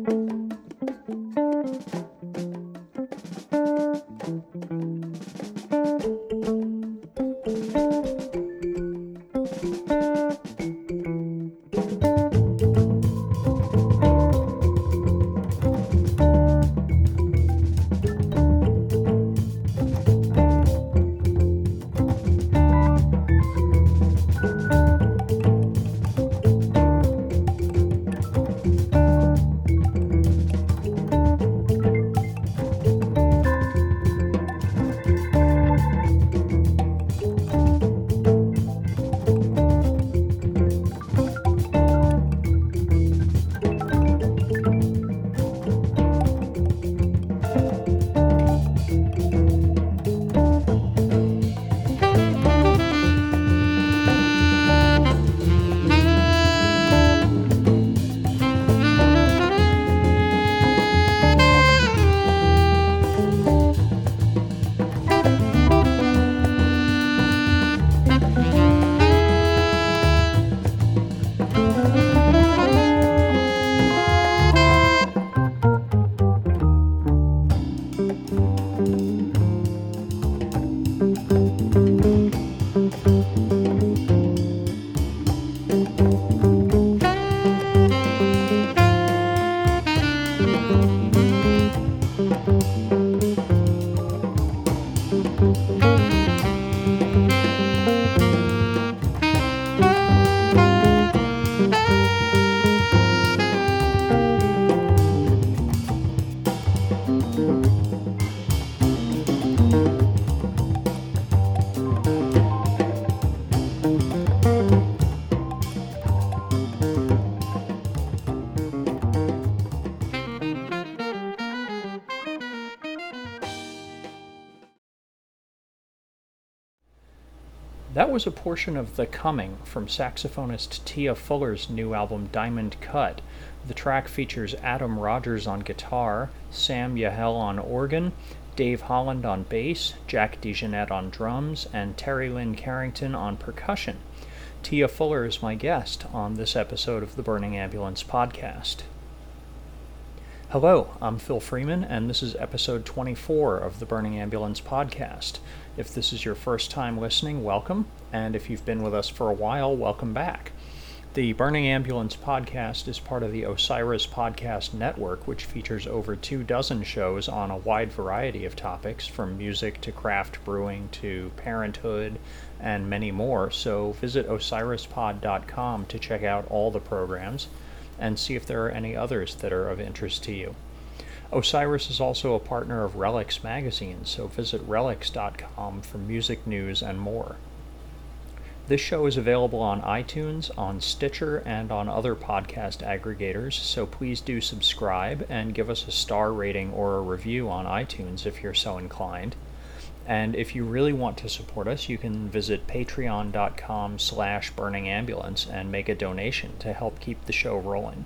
That was a portion of The Coming from saxophonist Tia Fuller's new album Diamond Cut. The track features Adam Rogers on guitar, Sam Yahel on organ, Dave Holland on bass, Jack DeJohnette on drums, and Terry Lynn Carrington on percussion. Tia Fuller is my guest on this episode of the Burning Ambulance podcast. Hello, I'm Phil Freeman, and this is episode 24 of the Burning Ambulance podcast. If this is your first time listening, welcome, and if you've been with us for a while, welcome back. The Burning Ambulance podcast is part of the Osiris Podcast Network, which features over 24 shows on a wide variety of topics, from music to craft brewing to parenthood and many more, so visit osirispod.com to check out all the programs and see if there are any others that are of interest to you. Osiris is also a partner of Relix magazine, so visit relix.com for music news and more. This show is available on iTunes, on Stitcher, and on other podcast aggregators, so please do subscribe and give us a star rating or a review on iTunes if you're so inclined. And if you really want to support us, you can visit patreon.com/burningambulance and make a donation to help keep the show rolling.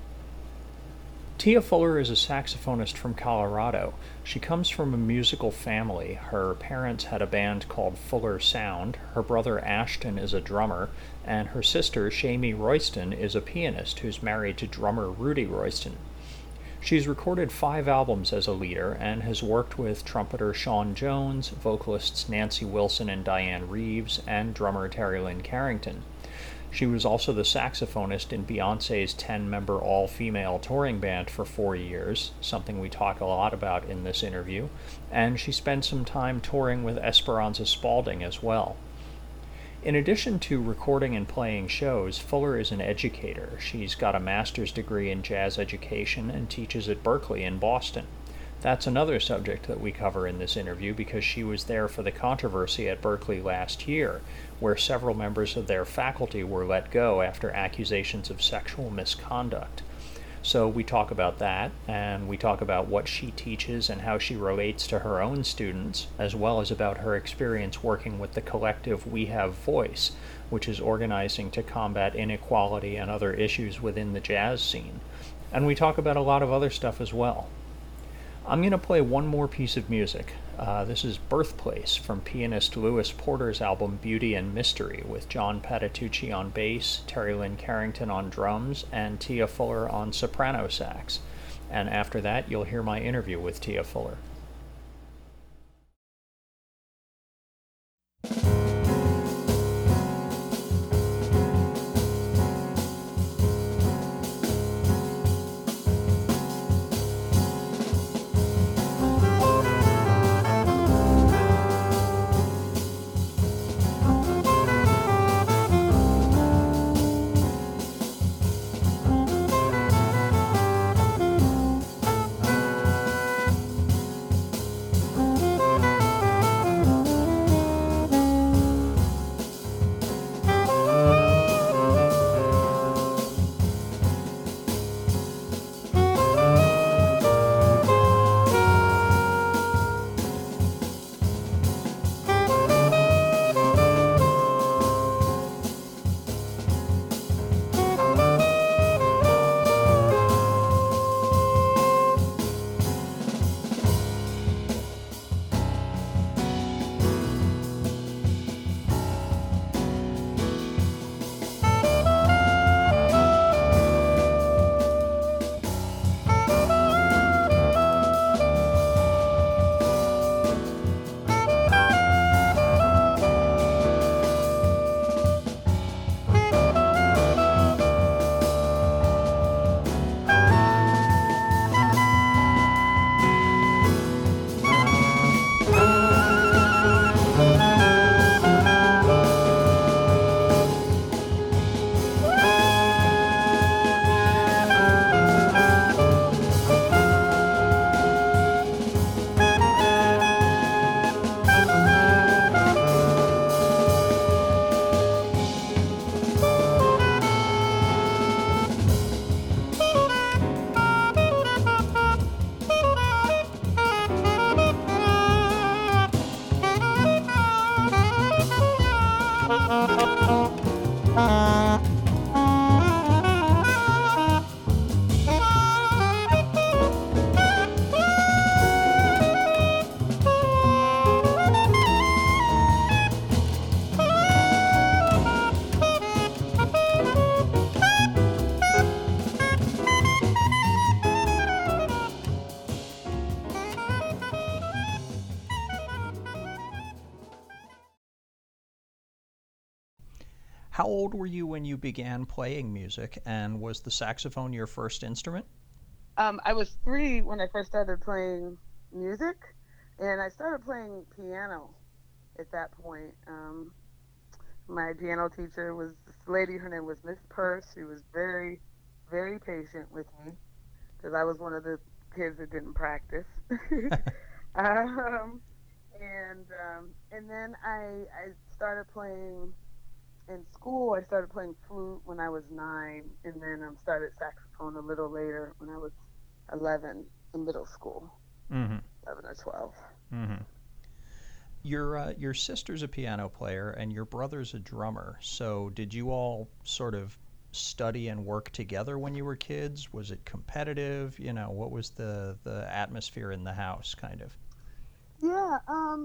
Tia Fuller is a saxophonist from Colorado. She comes from a musical family. Her parents had a band called Fuller Sound, her brother Ashton is a drummer, and her sister Shamie Royston is a pianist who's married to drummer Rudy Royston. She's recorded 5 albums as a leader and has worked with trumpeter Sean Jones, vocalists Nancy Wilson and Diane Reeves, and drummer Terry Lynn Carrington. She was also the saxophonist in Beyoncé's 10-member all-female touring band for 4 years, something we talk a lot about in this interview, and she spent some time touring with Esperanza Spalding as well. In addition to recording and playing shows, Fuller is an educator. She's got a master's degree in jazz education and teaches at Berklee in Boston. That's another subject that we cover in this interview because she was there for the controversy at Berklee last year, where several members of their faculty were let go after accusations of sexual misconduct. So we talk about that, and we talk about what she teaches and how she relates to her own students, as well as about her experience working with the collective We Have Voice, which is organizing to combat inequality and other issues within the jazz scene. And we talk about a lot of other stuff as well. I'm going to play one more piece of music. This is Birthplace from pianist Louis Porter's album Beauty and Mystery, with John Patitucci on bass, Terry Lynn Carrington on drums, and Tia Fuller on soprano sax. And after that, you'll hear my interview with Tia Fuller. How old were you when you began playing music, and was the saxophone your first instrument? I was 3 when I first started playing music, and I started playing piano at that point. My piano teacher was this lady, her name was Miss Purse. She was very, very patient with me because I was one of the kids that didn't practice. um, and then I started playing in school. I started playing flute when I was 9, and then started saxophone a little later when I was 11 in middle school, Mm-hmm. 11 or 12. Mm-hmm. Your sister's a piano player and your brother's a drummer. So did you all sort of study and work together when you were kids? Was it competitive? What was the atmosphere in the house kind of? Yeah,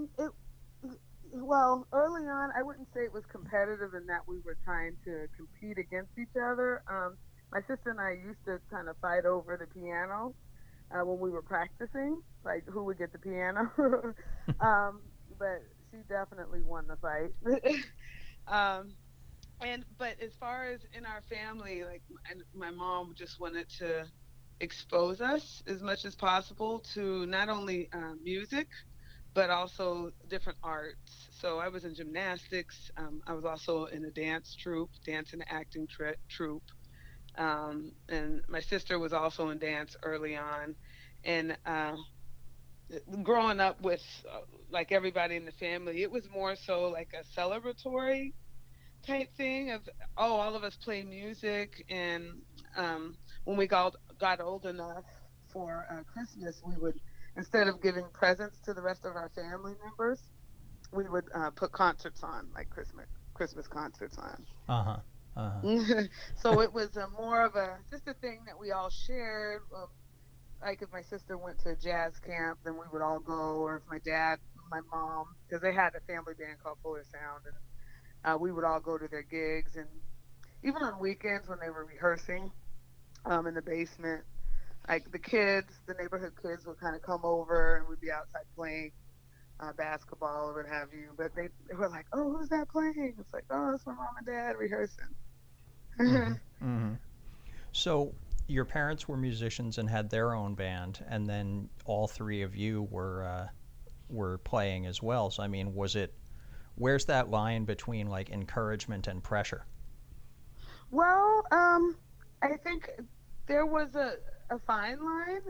well, early on, I wouldn't say it was competitive in that we were trying to compete against each other. My sister and I used to kind of fight over the piano when we were practicing, like who would get the piano. um, but she definitely won the fight. um, but as far as in our family, like my mom just wanted to expose us as much as possible to not only music but also different arts. So I was in gymnastics. I was also in a dance troupe, dance and acting troupe. And my sister was also in dance early on. And growing up with like everybody in the family, it was more so like a celebratory type thing of, oh, all of us play music. And when we got old enough for Christmas, we would, instead of giving presents to the rest of our family members, we would put concerts on, like Christmas concerts on. Uh-huh. Uh-huh. So it was more of a just a thing that we all shared. Like if my sister went to a jazz camp, then we would all go, or if my dad, my mom, because they had a family band called Fuller Sound, and we would all go to their gigs, and even on weekends when they were rehearsing in the basement, Like the neighborhood kids would kind of come over and we'd be outside playing basketball or what have you. But they were like, "Oh, who's that playing?" It's like, "Oh, it's my mom and dad rehearsing." Mm-hmm. Mm-hmm. So your parents were musicians and had their own band, and then all three of you were playing as well. So I mean, was it where's that line between like encouragement and pressure? Well, I think there was a fine line.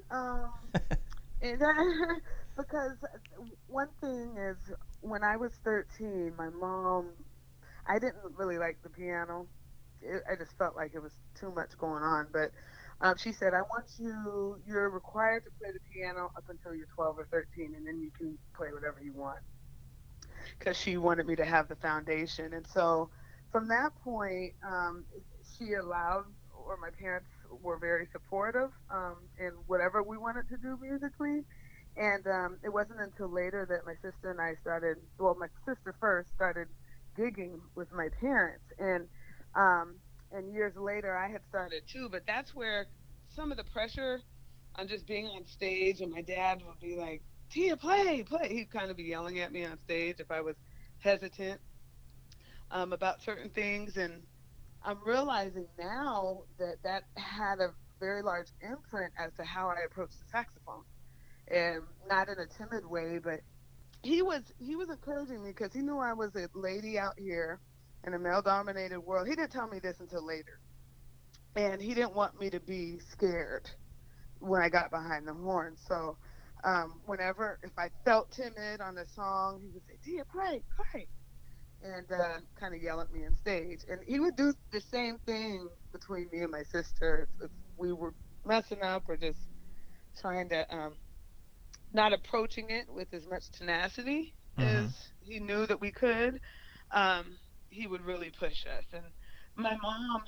And because one thing is, when I was 13, my mom, I didn't really like the piano. I just felt like it was too much going on. But she said, you're required to play the piano up until you're 12 or 13, and then you can play whatever you want. Because she wanted me to have the foundation. And so from that point, she allowed, or my parents were very supportive in whatever we wanted to do musically. And it wasn't until later that my sister and I started, well, my sister first started gigging with my parents. Um, and years later, I had started too. But that's where some of the pressure on just being on stage, and my dad would be like, "Tia, play, play." He'd kind of be yelling at me on stage if I was hesitant about certain things. And I'm realizing now that that had a very large imprint as to how I approached the saxophone, and not in a timid way, but he was encouraging me because he knew I was a lady out here in a male dominated world. He didn't tell me this until later, and he didn't want me to be scared when I got behind the horn. So whenever, if I felt timid on a song, he would say, "Tia, play, play," and kind of yell at me on stage. And he would do the same thing between me and my sister if we were messing up or just trying to not approaching it with as much tenacity Mm-hmm. as he knew that we could. Um, he would really push us. And my mom,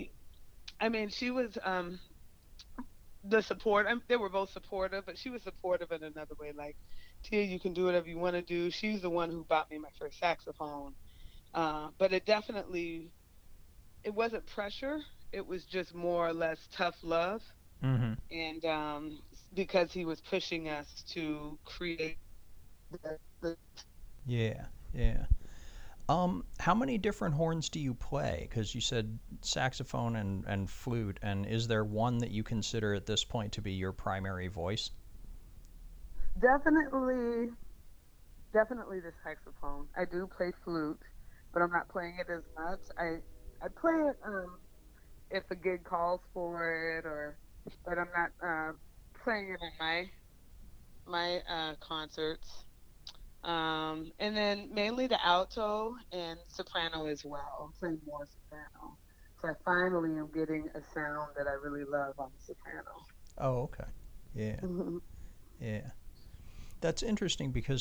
I mean, she was the support. They were both supportive, but she was supportive in another way. Like, "Tia, you can do whatever you want to do." She's the one who bought me my first saxophone. But it wasn't pressure. It was just more or less tough love. Mm-hmm. And because he was pushing us to create the Yeah. Yeah. How many different horns do you play? Because you said saxophone and flute, and is there one that you consider at this point to be your primary voice? definitely, definitely the saxophone. I do play flute, but I'm not playing it as much. I play it if a gig calls for it, or but I'm not playing it in my concerts. And then mainly the alto and soprano as well. I'm playing more soprano. So I finally am getting a sound that I really love on the soprano. Oh, okay. Yeah. Mhm. Yeah. That's interesting because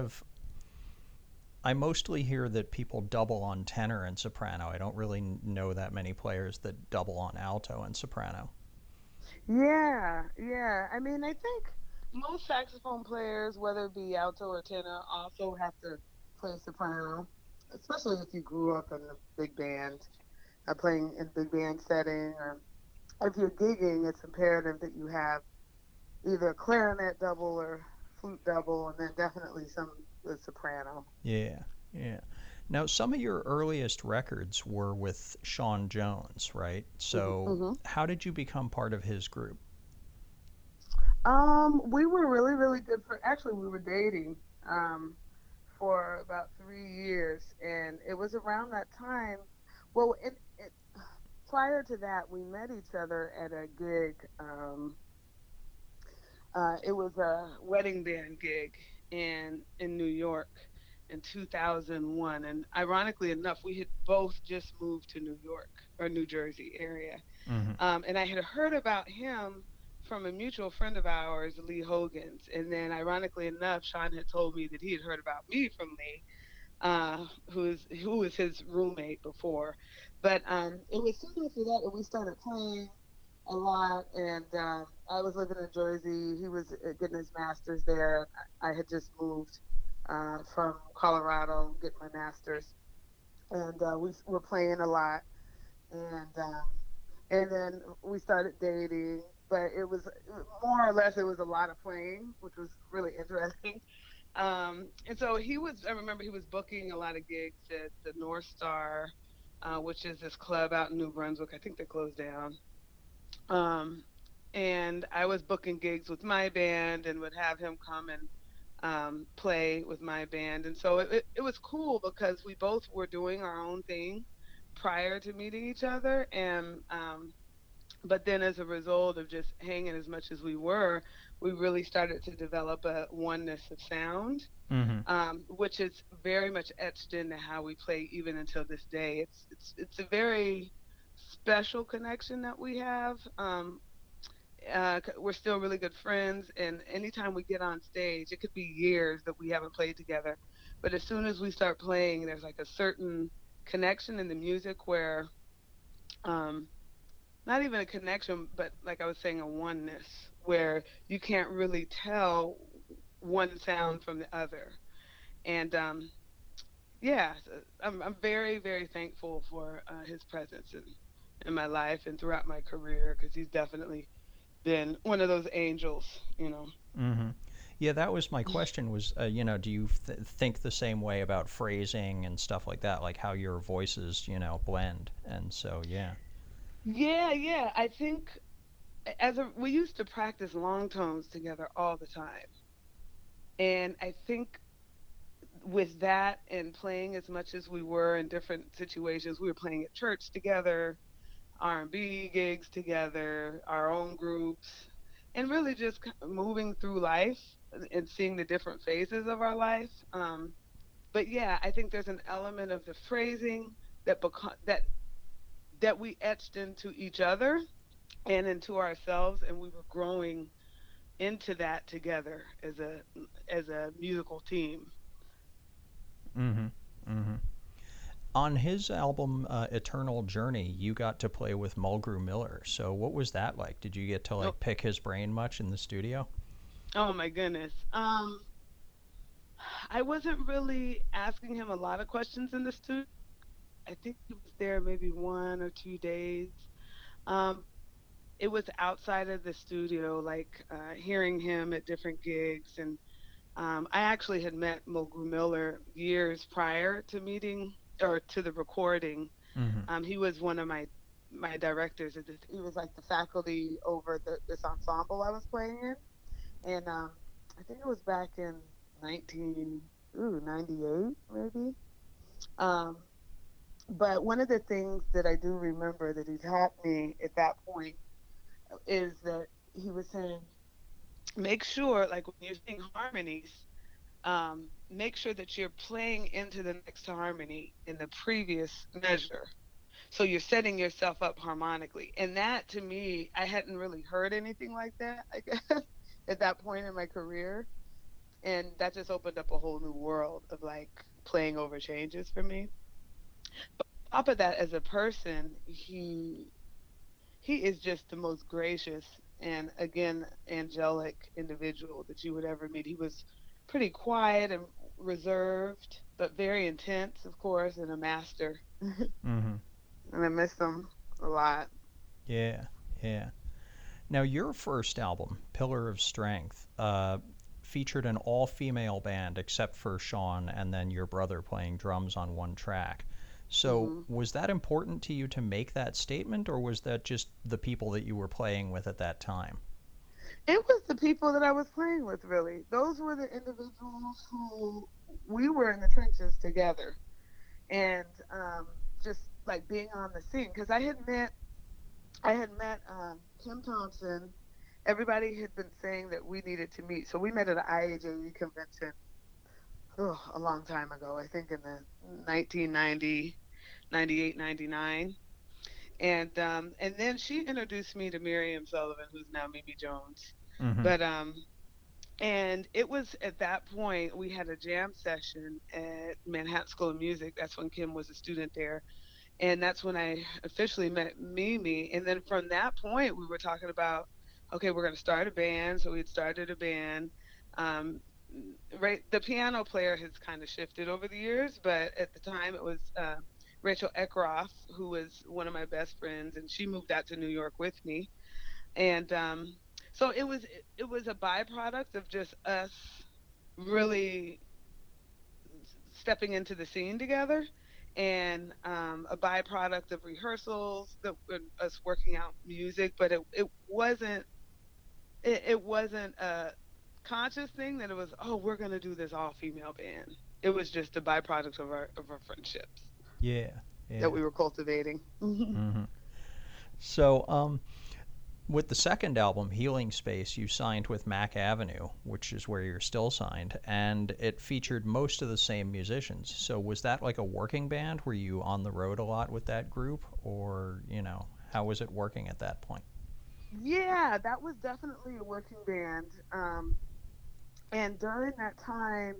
I mostly hear that people double on tenor and soprano. I don't really know that many players that double on alto and soprano. Yeah, yeah. I mean, I think most saxophone players, whether it be alto or tenor, also have to play soprano, especially if you grew up in a big band, playing in big band setting, or if you're gigging, it's imperative that you have either a clarinet double or flute double, and then definitely some with soprano. Yeah. Yeah. Now, some of your earliest records were with Sean Jones, right? So, Hmm. how did you become part of his group? We were really, really good for. Actually, we were dating for about 3 years, and it was around that time. Well, prior to that, we met each other at a gig. It was a wedding band gig in New York in 2001, and ironically enough, we had both just moved to New York or New Jersey area. Mm-hmm. And I had heard about him from a mutual friend of ours, Lee Hogan's. And then, ironically enough, Sean had told me that he had heard about me from Lee, who was his roommate before. But it was soon after that that we started playing a lot. And I was living in Jersey. He was getting his master's there. I had just moved from Colorado, getting my master's. And we were playing a lot. And then we started dating, but more or less it was a lot of playing, which was really interesting. And so I remember he was booking a lot of gigs at the North Star, which is this club out in New Brunswick. I think they closed down. Um, and I was booking gigs with my band and would have him come and play with my band. And so it was cool because we both were doing our own thing prior to meeting each other. And but then as a result of just hanging as much as we were, we really started to develop a oneness of sound, Mm-hmm. which is very much etched into how we play even until this day. It's a very special connection that we have. We're still really good friends, and anytime we get on stage, it could be years that we haven't played together, but as soon as we start playing, there's like a certain connection in the music where um, not even a connection, but like I was saying, a oneness where you can't really tell one sound from the other. And yeah, so I'm very, very thankful for his presence in my life and throughout my career because he's definitely been one of those angels, you know. Mm-hmm. Yeah, that was my question. Was do you think the same way about phrasing and stuff like that, like how your voices, blend? And so, yeah. Yeah, yeah. I think we used to practice long tones together all the time. And I think with that and playing as much as we were in different situations, we were playing at church together, R&B gigs together, our own groups, and really just moving through life and seeing the different phases of our life. But yeah, I think there's an element of the phrasing that we etched into each other and into ourselves, and we were growing into that together as a musical team. Mm-hmm. Mm-hmm. On his album Eternal Journey, you got to play with Mulgrew Miller. So what was that like? Did you get to Oh, like pick his brain much in the studio? oh my goodness. I wasn't really asking him a lot of questions in the studio. I think he was there maybe 1 or 2 days. Um, it was outside of the studio, like hearing him at different gigs. And I actually had met Mulgrew Miller years prior to meeting or to the recording. Mm-hmm. He was one of my directors. He was like the faculty over this ensemble I was playing in, and I think it was back in 1998 maybe. Um, but one of the things that I do remember that he taught me at that point is that he was saying, make sure, like when you're singing harmonies, make sure that you're playing into the next harmony in the previous measure. So you're setting yourself up harmonically. And that to me, I hadn't really heard anything like that, I guess, at that point in my career. And that just opened up a whole new world of like playing over changes for me. On top of that, as a person, he is just the most gracious and again angelic individual that you would ever meet. He was pretty quiet and reserved, but very intense, of course, and a master. Mm-hmm. And I miss him a lot. Yeah, yeah. Now, your first album, Pillar of Strength, featured an all female band except for Sean and then your brother playing drums on one track. So, Hmm. was that important to you to make that statement, or was that just the people that you were playing with at that time? It was the people that I was playing with, really. Those were the individuals who we were in the trenches together, and just like being on the scene. Because I had met Kim Thompson. Everybody had been saying that we needed to meet, so we met at an IAJE convention a long time ago. I think in the 1990, 98, 99. And then she introduced me to Miriam Sullivan, who's now Mimi Jones. Mm-hmm. But and it was at that point we had a jam session at Manhattan School of Music. That's when Kim was a student there, and that's when I officially met Mimi. And then from that point, we were talking about, okay, we're going to start a band. So we had started a band. Um, right, the piano player has kind of shifted over the years, but at the time it was Rachel Eckroff, who was one of my best friends, and she moved out to New York with me. And so it was a byproduct of just us really stepping into the scene together, and a byproduct of rehearsals, that us working out music. But it wasn't a conscious thing that it was, oh, we're going to do this all female band. It was just a byproduct of our friendships Yeah, that yeah. we were cultivating. Hmm. So, with the second album, Healing Space, you signed with Mac Avenue, which is where you're still signed, and it featured most of the same musicians. So, was that like a working band? Were you on the road a lot with that group, or how was it working at that point? Yeah, that was definitely a working band. And during that time,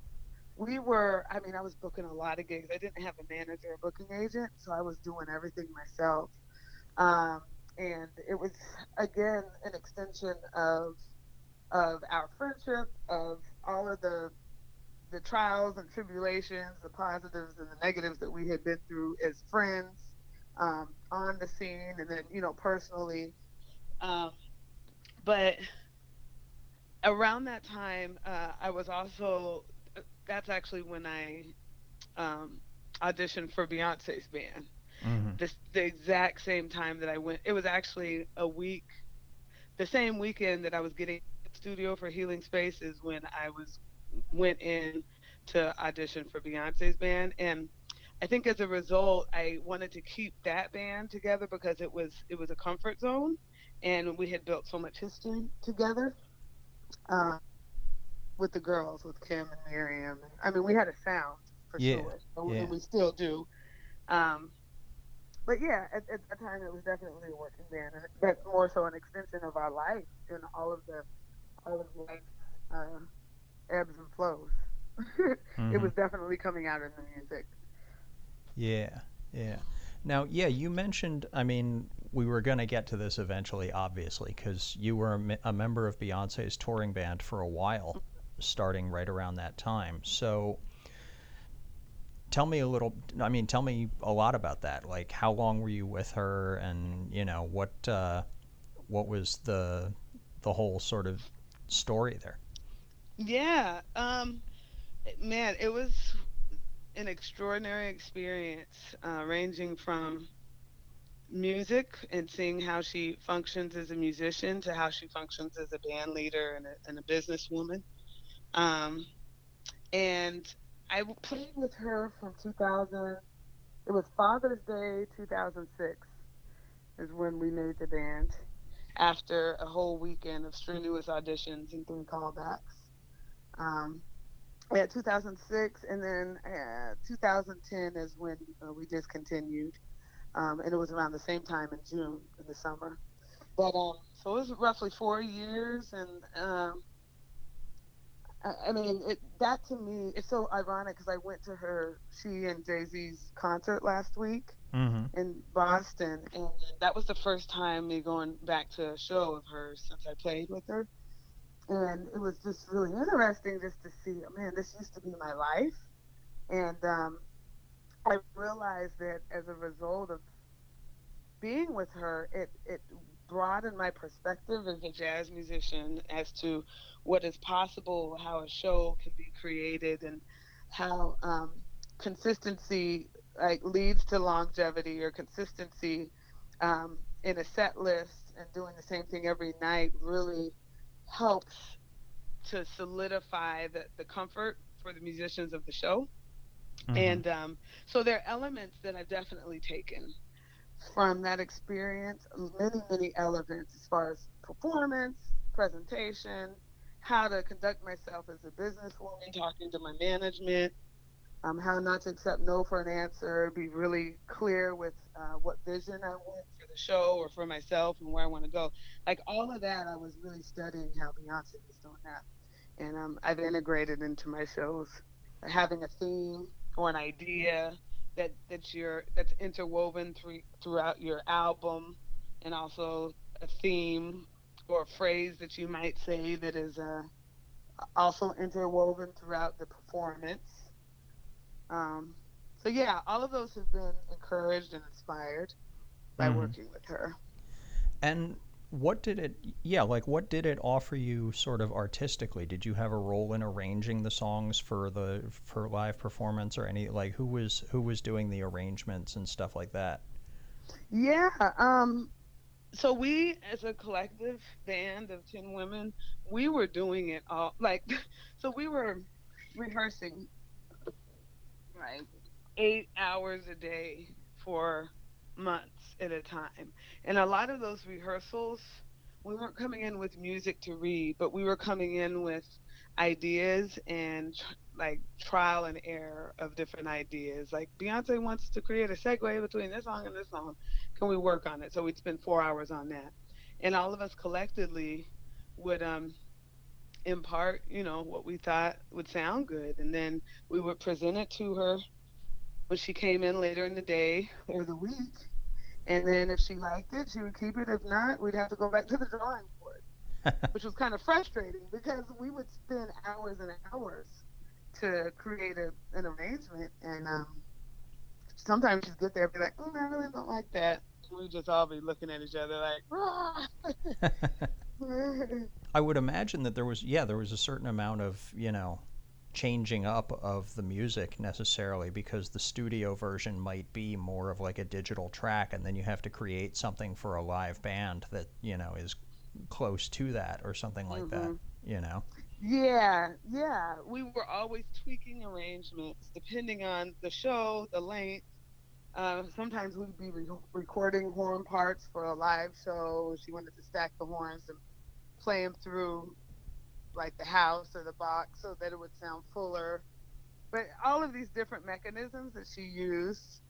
I mean, I was booking a lot of gigs. I didn't have a manager or booking agent, so I was doing everything myself. Um, and it was, again, an extension of our friendship, of all of the trials and tribulations, the positives and the negatives that we had been through as friends, on the scene, and then, personally. Um, but around that time, I was also, that's actually when I um, auditioned for Beyonce's band. Mm-hmm. The exact same time that I went, it was actually the same weekend that I was getting studio for Healing Spaces, when I went in to audition for Beyonce's band. And I think as a result, I wanted to keep that band together because it was a comfort zone, and we had built so much history together, um, with the girls, with Kim and Miriam. And, I mean, we had a sound for Yeah, sure, and yeah, we still do. Um, but yeah, at the time it was definitely a working band, and that's more so an extension of our life and all of life's uh, ebbs and flows. It mm-hmm. was definitely coming out in the music. Yeah, yeah. Now, yeah, you mentioned, I mean, we were going to get to this eventually, obviously, because you were a member of Beyonce's touring band for a while, starting right around that time. So tell me a lot about that. Like, how long were you with her, and, what was the whole sort of story there? Yeah, man, it was an extraordinary experience, ranging from music and seeing how she functions as a musician to how she functions as a band leader and a businesswoman. Um, and played with her from 2000. It was Father's Day 2006 is when we made the band, after a whole weekend of strenuous auditions and 3 callbacks. Um, yeah, 2006, and then 2010 is when we discontinued, and it was around the same time in June, in the summer. But so it was roughly 4 years, and I mean, that to me, it's so ironic because I went to she and Jay Z's concert last week Mm-hmm. in Boston, and that was the first time me going back to a show of hers since I played with her, and it was just really interesting just to see. Man, this used to be my life, and I realized that as a result of being with her, it broadened my perspective as a jazz musician as to what is possible, how a show can be created, and how consistency like leads to longevity, or consistency in a set list and doing the same thing every night really helps to solidify the comfort for the musicians of the show. Mm-hmm. And so there are elements that I've definitely taken from that experience, many, many elements as far as performance, presentation, how to conduct myself as a businesswoman, talking to my management, how not to accept no for an answer, be really clear with what vision I want for the show or for myself and where I want to go. Like all of that, I was really studying how Beyonce was doing that. And I've integrated into my shows, having a theme or an idea that's interwoven throughout your album, and also a theme or a phrase that you might say that is also interwoven throughout the performance. Um, so yeah, all of those have been encouraged and inspired by Mm-hmm. working with her. And What did it, yeah, like what did it offer you sort of artistically? Did you have a role in arranging the songs for live performance, or any, like who was doing the arrangements and stuff like that? Yeah. So we, as a collective band of 10 women, we were doing it all. Like, so we were rehearsing like 8 hours a day for months at a time. And a lot of those rehearsals, we weren't coming in with music to read, but we were coming in with ideas and like trial and error of different ideas. Like Beyonce wants to create a segue between this song and this song. Can we work on it? So we'd spend 4 hours on that. And all of us collectively would impart, what we thought would sound good. And then we would present it to her when she came in later in the day or the week. And then if she liked it, she would keep it. If not, we'd have to go back to the drawing board, which was kind of frustrating because we would spend hours and hours to create an arrangement. And sometimes she'd get there and be like, I really don't like that. And we'd just all be looking at each other like, ah. I would imagine that there was a certain amount of, changing up of the music necessarily, because the studio version might be more of like a digital track, and then you have to create something for a live band that, is close to that or something like that, hmm you know? Yeah, yeah. We were always tweaking arrangements depending on the show, the length. Sometimes we'd be recording horn parts for a live show. She wanted to stack the horns and play them through like the house or the box so that it would sound fuller. But all of these different mechanisms that she used,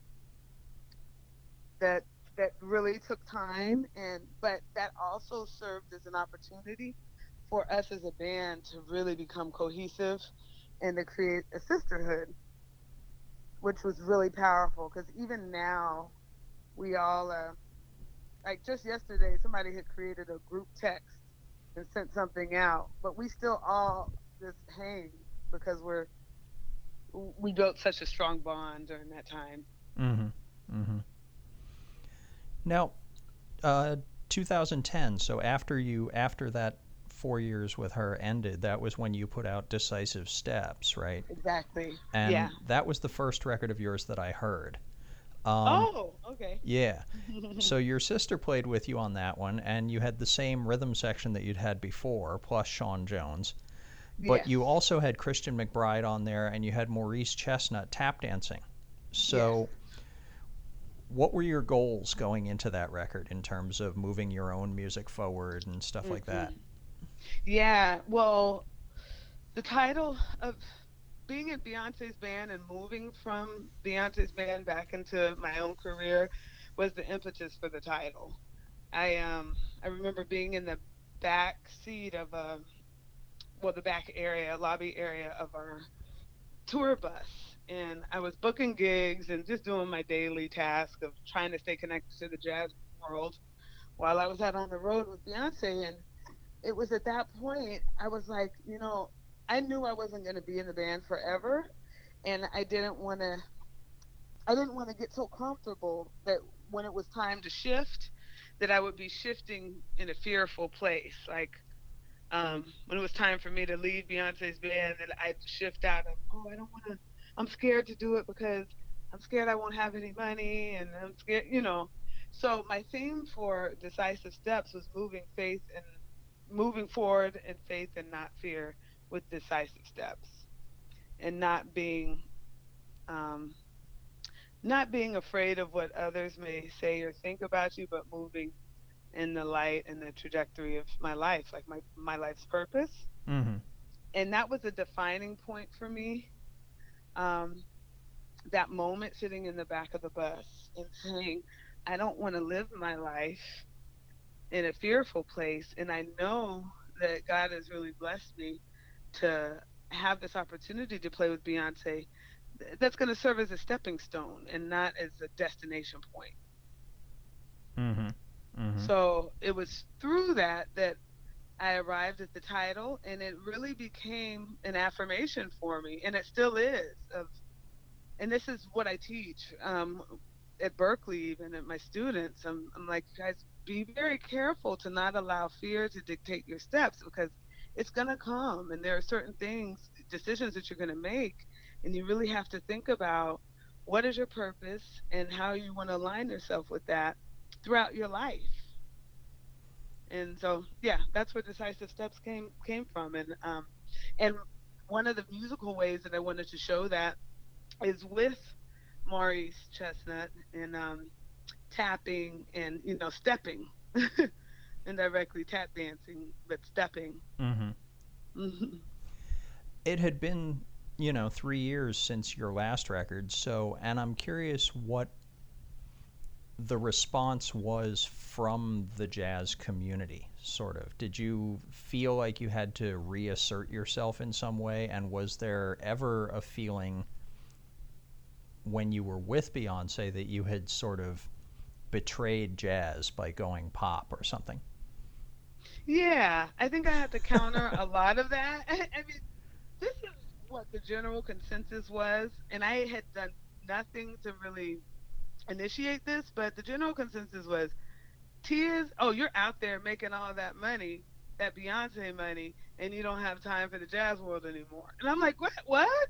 that that really took time, and but that also served as an opportunity for us as a band to really become cohesive and to create a sisterhood, which was really powerful because even now we all like just yesterday somebody had created a group text and sent something out, but we still all just hang because we built such a strong bond during that time. Mm-hmm. Mm-hmm. Now, uh, 2010. So after that 4 years with her ended, that was when you put out Decisive Steps, right? Exactly. And Yeah. that was the first record of yours that I heard. Um, Oh, okay. yeah. So your sister played with you on that one, and you had the same rhythm section that you'd had before, plus Sean Jones. But Yes. you also had Christian McBride on there, and you had Maurice Chestnut tap dancing. Yes. So what were your goals going into that record in terms of moving your own music forward and stuff like that? hmm Yeah. Well, the title of being in Beyonce's band and moving from Beyonce's band back into my own career was the impetus for the title. I remember being in the back seat of the back area, lobby area of our tour bus, and I was booking gigs and just doing my daily task of trying to stay connected to the jazz world while I was out on the road with Beyonce. And it was at that point I was like, I knew I wasn't going to be in the band forever, and I didn't want to get so comfortable that when it was time to shift, that I would be shifting in a fearful place. Like when it was time for me to leave Beyonce's band, that I'd shift out of, oh, I don't want to, I'm scared to do it because I'm scared I won't have any money, and I'm scared. So my theme for Decisive Steps was moving forward in faith and not fear with decisive steps, and um, not being afraid of what others may say or think about you, but moving in the light and the trajectory of my life, like my life's purpose. Mm-hmm. And that was a defining point for me. Um, that moment sitting in the back of the bus and saying, I don't want to live my life in a fearful place. And I know that God has really blessed me to have this opportunity to play with Beyonce. That's going to serve as a stepping stone and not as a destination point. Mm-hmm. Mm-hmm. So it was through that I arrived at the title, and it really became an affirmation for me, and it still is. And this is what I teach at Berkeley, even at my students. I'm like, you guys, be very careful to not allow fear to dictate your steps, because it's going to come, and there are certain things, decisions that you're going to make, and you really have to think about what is your purpose and how you want to align yourself with that throughout your life. And so, yeah, that's where Decisive Steps came from. And one of the musical ways that I wanted to show that is with Maurice Chestnut, and tapping and, stepping, indirectly tap dancing, but stepping. Mm-hmm. Hmm. It had been, 3 years since your last record, so, and I'm curious what the response was from the jazz community, sort of. Did you feel like you had to reassert yourself in some way? And was there ever a feeling when you were with Beyonce that you had sort of betrayed jazz by going pop or something? Yeah, I think I have to counter a lot of that. I mean, this is what the general consensus was, and I had done nothing to really initiate this, but the general consensus was, Tears, oh, you're out there making all that money, that Beyonce money, and you don't have time for the jazz world anymore. And I'm like, what? What?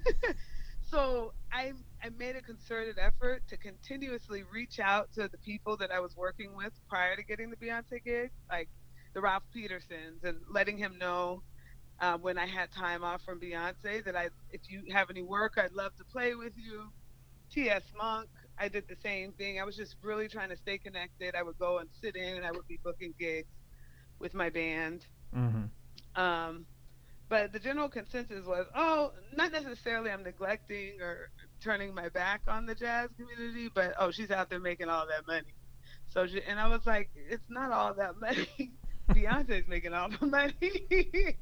So I made a concerted effort to continuously reach out to the people that I was working with prior to getting the Beyonce gig, like the Ralph Petersons, and letting him know, when I had time off from Beyonce, that if you have any work, I'd love to play with you. T.S. Monk, I did the same thing. I was just really trying to stay connected. I would go and sit in, and I would be booking gigs with my band. Mm-hmm. Um, but the general consensus was, oh, not necessarily I'm neglecting or turning my back on the jazz community, but oh, she's out there making all that money. So, and I was like, it's not all that money. Beyonce's making all the money.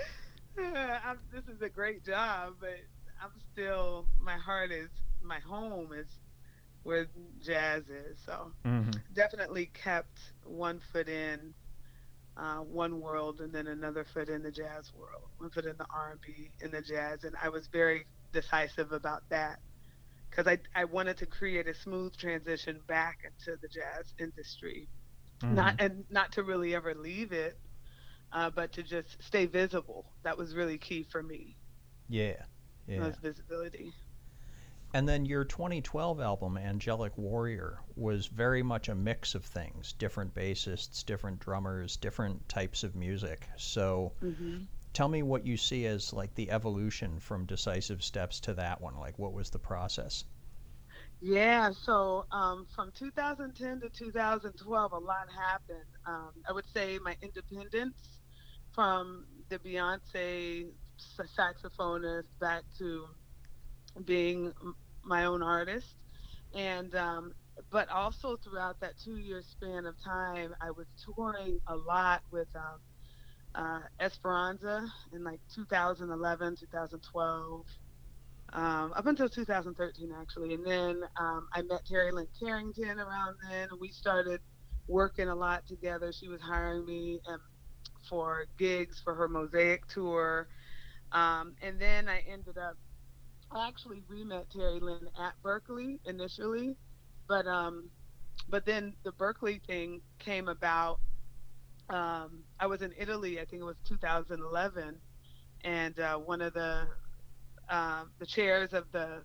This is a great job, but I'm still, my heart is, my home is where jazz is. So Mm-hmm. definitely kept one foot in, one world, and then another foot in the jazz world, one foot in the R&B, in the jazz, and I was very decisive about that, because I wanted to create a smooth transition back into the jazz industry, Mm-hmm. not to really ever leave it, but to just stay visible. That was really key for me, Yeah. Yeah. was visibility. And then your 2012 album, Angelic Warrior, was very much a mix of things, different bassists, different drummers, different types of music. So Hmm. tell me what you see as like the evolution from Decisive Steps to that one. Like, what was the process? Yeah, so from 2010 to 2012, a lot happened. I would say my independence from the Beyonce saxophonist back to being my own artist. And but also throughout that 2 year span of time, I was touring a lot with Esperanza in like 2011, 2012, up until 2013 actually. And then I met Terry Lynn Carrington around then, and we started working a lot together. She was hiring me for gigs for her Mosaic tour. And then I actually re-met Terry Lynn at Berkeley initially, but then the Berkeley thing came about. I was in Italy, I think it was 2011, and one of the chairs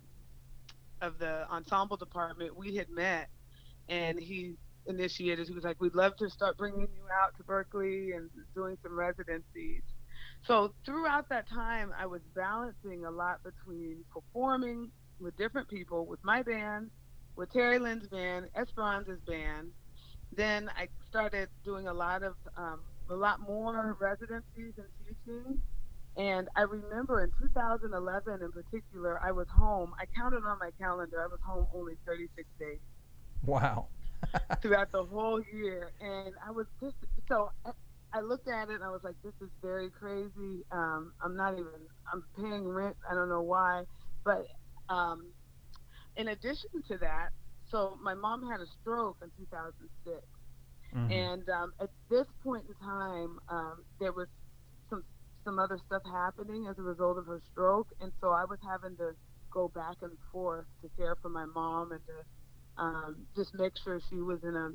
of the ensemble department, we had met, and he initiated. He was like, "We'd love to start bringing you out to Berkeley and doing some residencies." So throughout that time, I was balancing a lot between performing with different people, with my band, with Terry Lynn's band, Esperanza's band. Then I started doing a lot more residencies and teaching. And I remember in 2011 in particular, I was home. I counted on my calendar. I was home only 36 days Wow. throughout the whole year. And I was just, so I looked at it and I was like, this is very crazy. I'm not even, I'm paying rent. I don't know why. But um, in addition to that, so my mom had a stroke in 2006. Mm-hmm. And at this point in time, there was some some other stuff happening as a result of her stroke, and so I was having to go back and forth to care for my mom and to just make sure she was in a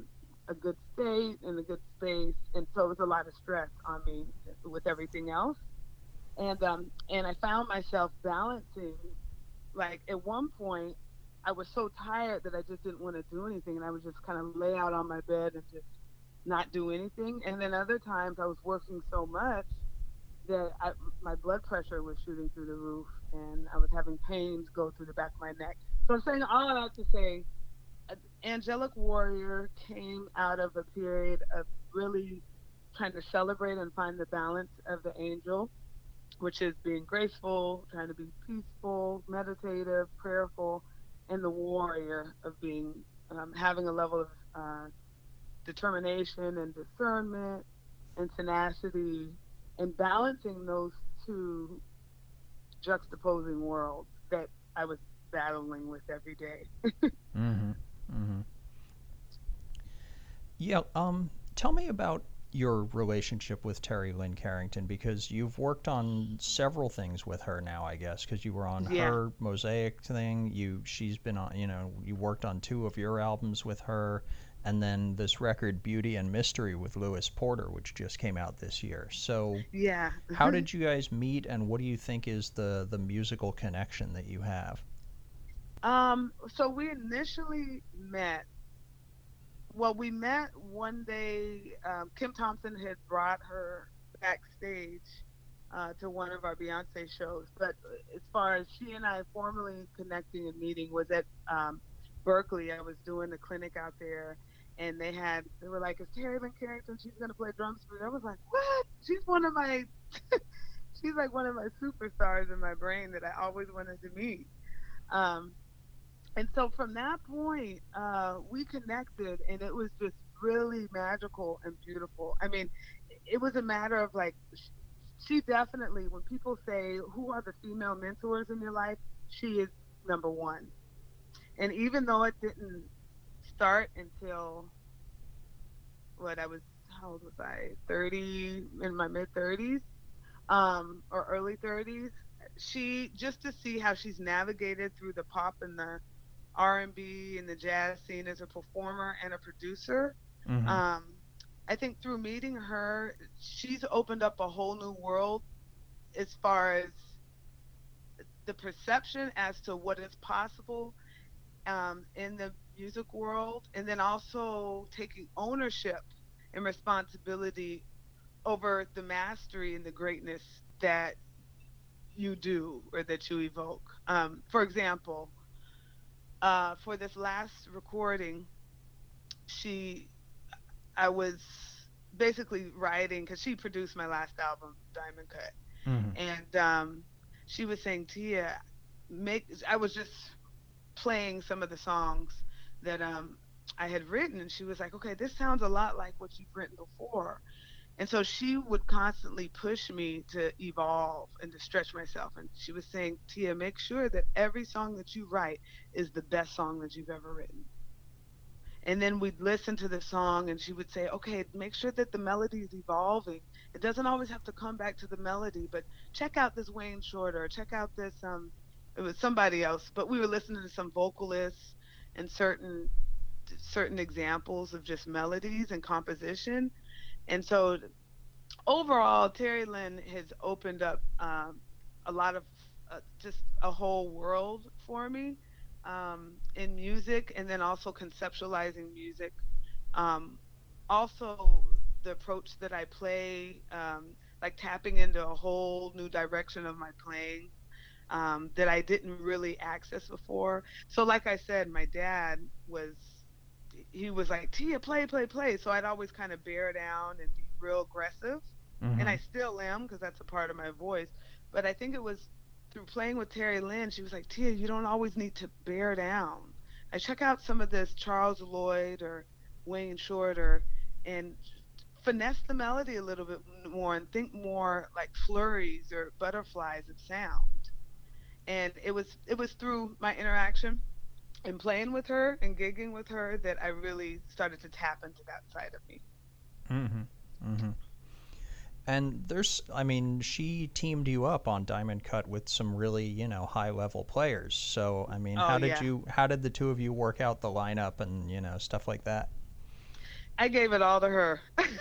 a good state and a good space, and so it was a lot of stress on me with everything else. And I found myself balancing. Like at one point, I was so tired that I just didn't want to do anything, and I would just kind of lay out on my bed and just not do anything. And then other times, I was working so much that my blood pressure was shooting through the roof, and I was having pains go through the back of my neck. So I'm saying all of that to say, Angelic Warrior came out of a period of really trying to celebrate and find the balance of the angel, which is being graceful, trying to be peaceful, meditative, prayerful, and the warrior of being having a level of determination and discernment and tenacity, and balancing those two juxtaposing worlds that I was battling with every day. Mm-hmm. Mm-hmm. Yeah. Tell me about your relationship with Terry Lynn Carrington, because you've worked on several things with her now, I guess, because you were on Yeah, her Mosaic thing. She's been on. You worked on two of your albums with her, and then this record, Beauty and Mystery, with Lewis Porter, which just came out this year. So, yeah. how did you guys meet, and what do you think is the musical connection that you have? So we initially met. Well, we met one day. Kim Thompson had brought her backstage to one of our Beyonce shows. But as far as she and I formally connecting and meeting was at Berkeley. I was doing a clinic out there, and they were like, "Is Terry Lynn Carrington? She's gonna play drums for you." I was like, "What? She's one of my, she's like one of my superstars in my brain that I always wanted to meet." Um, and so from that point, we connected, and it was just really magical and beautiful. I mean, it was a matter of like, she definitely, when people say, who are the female mentors in your life, she is number one. And even though it didn't start until what I was, how old was I? 30, in my mid 30s, or early 30s. She, just to see how she's navigated through the pop and the R&B and the jazz scene as a performer and a producer. Mm-hmm. Um, I think through meeting her, she's opened up a whole new world as far as the perception as to what is possible in the music world, and then also taking ownership and responsibility over the mastery and the greatness that you do or that you evoke. For example, for this last recording, she I was basically writing because she produced my last album, Diamond Cut, Mm-hmm. and she was saying, "Tia, make." I was just playing some of the songs that I had written, and she was like, "Okay, this sounds a lot like what you've written before." And so she would constantly push me to evolve and to stretch myself. And she was saying, "Tia, make sure that every song that you write is the best song that you've ever written." And then we'd listen to the song, and she would say, "Okay, make sure that the melody is evolving. It doesn't always have to come back to the melody, but check out this Wayne Shorter, check out this it was somebody else, but we were listening to some vocalists and certain examples of just melodies and composition. And so overall, Terry Lynn has opened up a lot of just a whole world for me in music, and then also conceptualizing music. Um, Also, the approach that I play, like tapping into a whole new direction of my playing that I didn't really access before. So, like I said, my dad was. He was like, "Tia, play, play, play." So I'd always kind of bear down and be real aggressive. And Mm-hmm. I still am because that's a part of my voice. But I think it was through playing with Terry Lynn, she was like, "Tia, you don't always need to bear down. I check out some of this Charles Lloyd or Wayne Shorter and finesse the melody a little bit more and think more like flurries or butterflies of sound." And it was through my interaction and playing with her and gigging with her that I really started to tap into that side of me. Mm-hmm. Mm-hmm. And I mean, she teamed you up on Diamond Cut with some really, high level players. So, I mean, Oh yeah. how did the two of you work out the lineup and, stuff like that? I gave it all to her.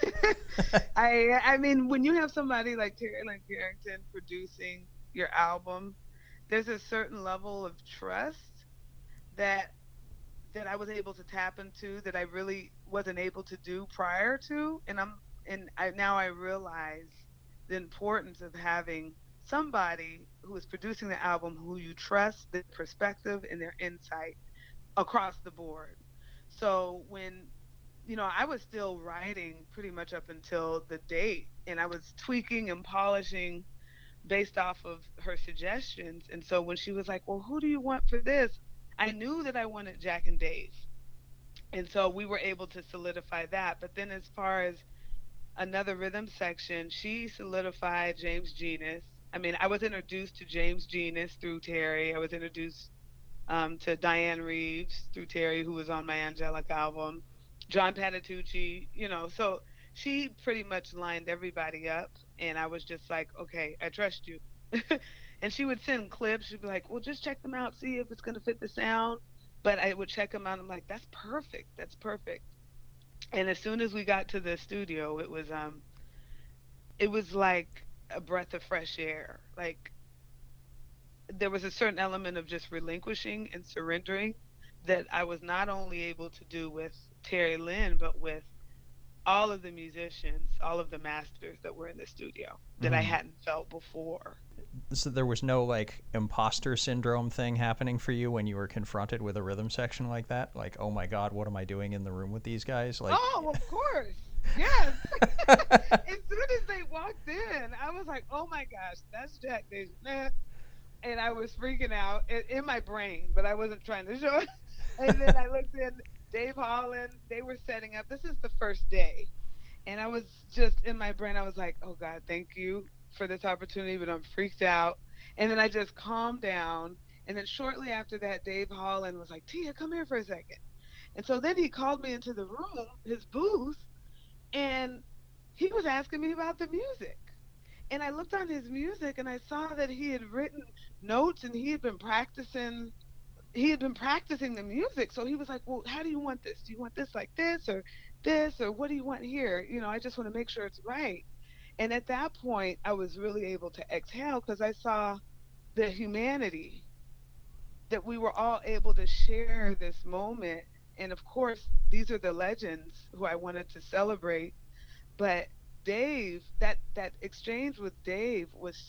I mean, when you have somebody like Terry Lynn Carrington producing your album, there's a certain level of trust that I was able to tap into that I really wasn't able to do prior to, and I now I realize the importance of having somebody who is producing the album who you trust their perspective and their insight across the board. So when I was still writing pretty much up until the date, and I was tweaking and polishing based off of her suggestions. And so when she was like, "Well, who do you want for this?" I knew that I wanted Jack and Dave. And so we were able to solidify that. But then as far as another rhythm section, she solidified James Genus. I mean, I was introduced to James Genus through Terry. I was introduced to Diane Reeves through Terry, who was on my Angelic album, John Patitucci, so she pretty much lined everybody up. And I was just like, okay, I trust you. And she would send clips. She'd be like, well, just check them out, see if it's going to fit the sound. But I would check them out. I'm like, that's perfect. That's perfect. And as soon as we got to the studio, it was like a breath of fresh air. Like there was a certain element of just relinquishing and surrendering that I was not only able to do with Terry Lynn, but with all of the musicians, all of the masters that were in the studio that I Mm-hmm. hadn't felt before. So there was no like imposter syndrome thing happening for you when you were confronted with a rhythm section like that? Like, oh my God, what am I doing in the room with these guys? Like, Oh, of course. Yes. As soon as they walked in, I was like, oh my gosh, that's Jack Dashnet. And I was freaking out in my brain, but I wasn't trying to show it. And then I looked in Dave Holland. They were setting up. This is the first day. And I was just in my brain, I was like, oh God, thank you for this opportunity, but I'm freaked out. And then I just calmed down. And then shortly after that, Dave Holland was like, Tia, come here for a second. And so then he called me into the room, his booth, and he was asking me about the music. And I looked on his music and I saw that he had written notes and he had been practicing the music. So he was like, well, how do you want this? Do you want this like this, or what do you want here? I just want to make sure it's right. And at that point, I was really able to exhale because I saw the humanity that we were all able to share this moment. And of course, these are the legends who I wanted to celebrate. But Dave, that exchange with Dave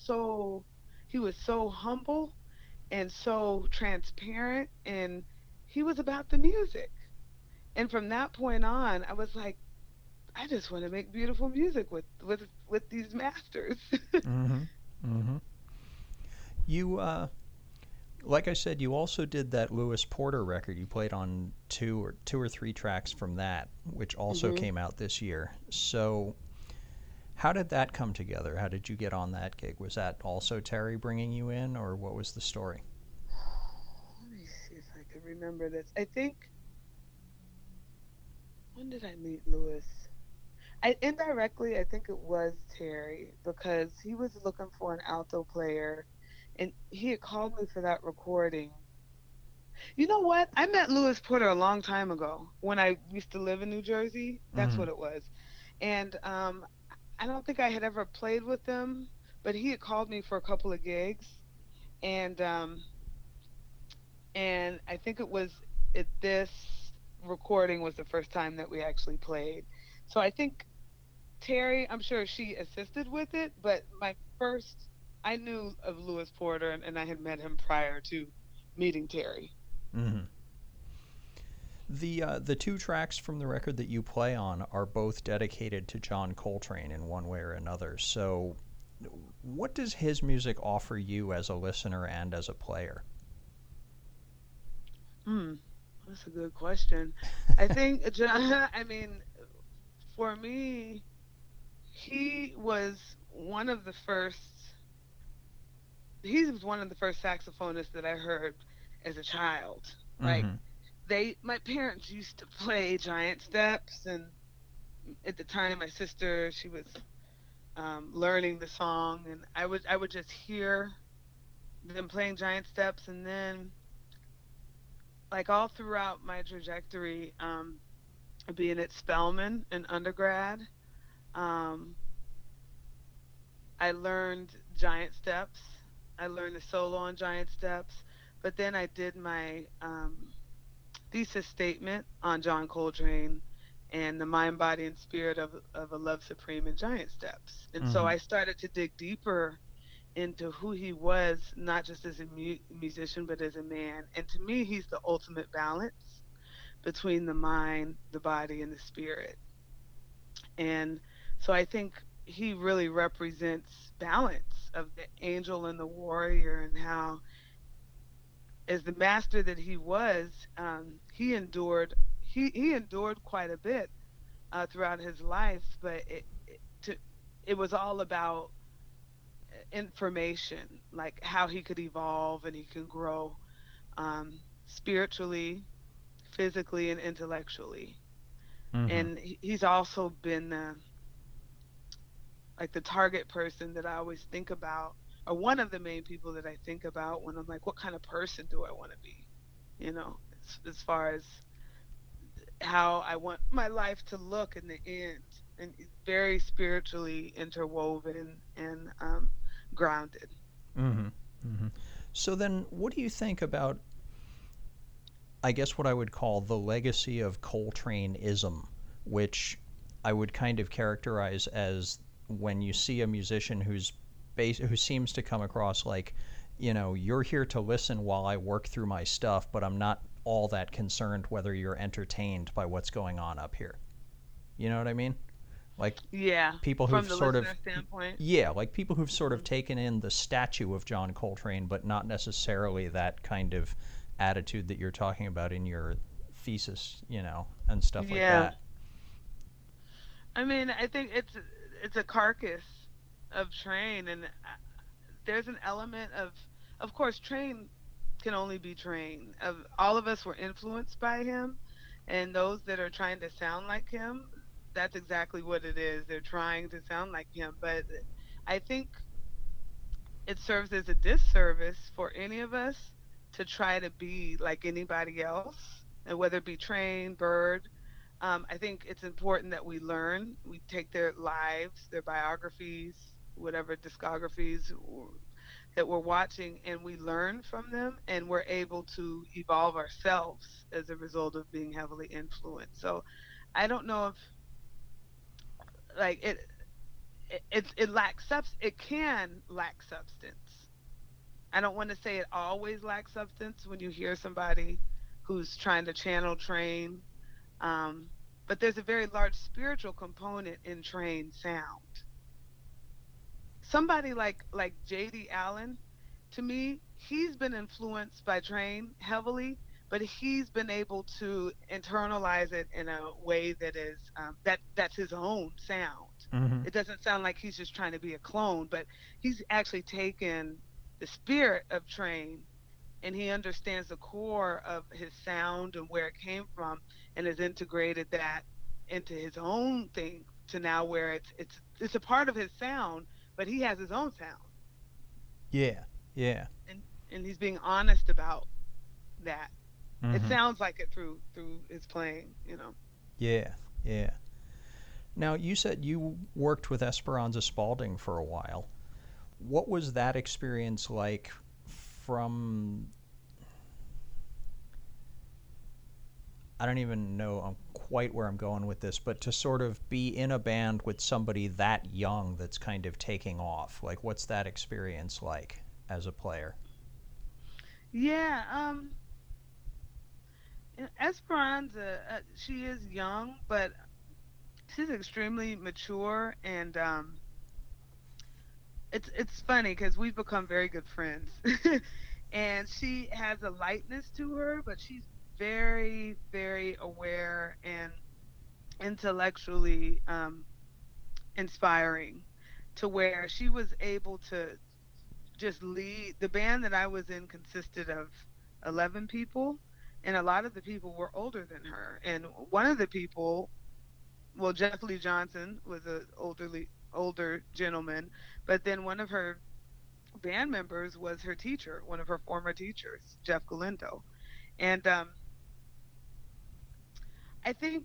he was so humble and so transparent, and he was about the music. And from that point on, I was like, I just want to make beautiful music with these masters. mm-hmm. Mm-hmm. You, like I said, you also did that Lewis Porter record. You played on two or three tracks from that, which also Hmm. came out this year. So how did that come together? How did you get on that gig? Was that also Terry bringing you in, or what was the story? Let me see if I can remember this. I think, when did I meet Lewis? I think it was Terry because he was looking for an alto player, and he had called me for that recording. You know what? I met Lewis Porter a long time ago when I used to live in New Jersey. That's Mm-hmm. what it was. And I don't think I had ever played with him, but he had called me for a couple of gigs, and I think it was at this recording was the first time that we actually played. So I think Terry, I'm sure she assisted with it, but I knew of Lewis Porter, and I had met him prior to meeting Terry. Mm-hmm. The two tracks from the record that you play on are both dedicated to John Coltrane in one way or another. So, what does his music offer you as a listener and as a player? Hmm, that's a good question. I think John, I mean, for me, he was one of the first. He was one of the first saxophonists that I heard as a child. Like Mm-hmm. my parents used to play Giant Steps, and at the time, my sister, she was learning the song, and I would just hear them playing Giant Steps, and then like all throughout my trajectory, being at Spelman in undergrad. Um, I learned giant steps. I learned the solo on giant steps, but then I did my thesis statement on John Coltrane and the mind, body, and spirit of a love supreme in giant steps. And so Mm-hmm. I started to dig deeper into who he was, not just as a musician, but as a man. And to me, he's the ultimate balance between the mind, the body, and the spirit. And so I think he really represents balance of the angel and the warrior, and how, as the master that he was, he endured. He endured quite a bit throughout his life, but it was all about information, like how he could evolve and he can grow spiritually, physically, and intellectually. Mm-hmm. And he's also been like the target person that I always think about, or one of the main people that I think about when I'm like, what kind of person do I want to be? As far as how I want my life to look in the end, and it's very spiritually interwoven and grounded. Mm-hmm. Mm-hmm. So then, what do you think about, I guess, what I would call the legacy of Coltraneism, which I would kind of characterize as when you see a musician who seems to come across like, you're here to listen while I work through my stuff, but I'm not all that concerned whether you're entertained by what's going on up here. You know what I mean? Like Yeah, people from who've the sort of, listener standpoint. yeah, like people who've sort of Hmm. taken in the statue of John Coltrane, but not necessarily that kind of attitude that you're talking about in your thesis, and stuff like Yeah, that. I mean, I think it's a carcass of Train, and there's an element of course, Train can only be Train. Of all of us were influenced by him, and those that are trying to sound like him, that's exactly what it is. They're trying to sound like him, but I think it serves as a disservice for any of us to try to be like anybody else, and whether it be Train, Bird. I think it's important that we learn. We take their lives, their biographies, whatever discographies that we're watching, and we learn from them, and we're able to evolve ourselves as a result of being heavily influenced. So I don't know if, like, it lacks it can lack substance. I don't want to say it always lacks substance when you hear somebody who's trying to channel Train, um, but there's a very large spiritual component in Train sound. Somebody like J.D. Allen, to me, he's been influenced by Train heavily, but he's been able to internalize it in a way that is that's his own sound. Mm-hmm. It doesn't sound like he's just trying to be a clone, but he's actually taken the spirit of Train, and he understands the core of his sound and where it came from, and has integrated that into his own thing to now where it's a part of his sound, but he has his own sound, Yeah, yeah. and he's being honest about that. It Mm-hmm. sounds like it through his playing. Yeah, yeah. Now, you said you worked with Esperanza Spalding for a while. What was that experience like from, I don't even know quite where I'm going with this, but to sort of be in a band with somebody that young that's kind of taking off? Like, what's that experience like as a player? Yeah, Esperanza, she is young, but she's extremely mature, and it's funny because we've become very good friends. And she has a lightness to her, but she's very, very aware and intellectually inspiring, to where she was able to just lead. The band that I was in consisted of 11 people, and a lot of the people were older than her. And one of the people, well, Jeff Lee Johnson was an older gentleman, but then one of her band members was her teacher, one of her former teachers, Jeff Galindo. And I think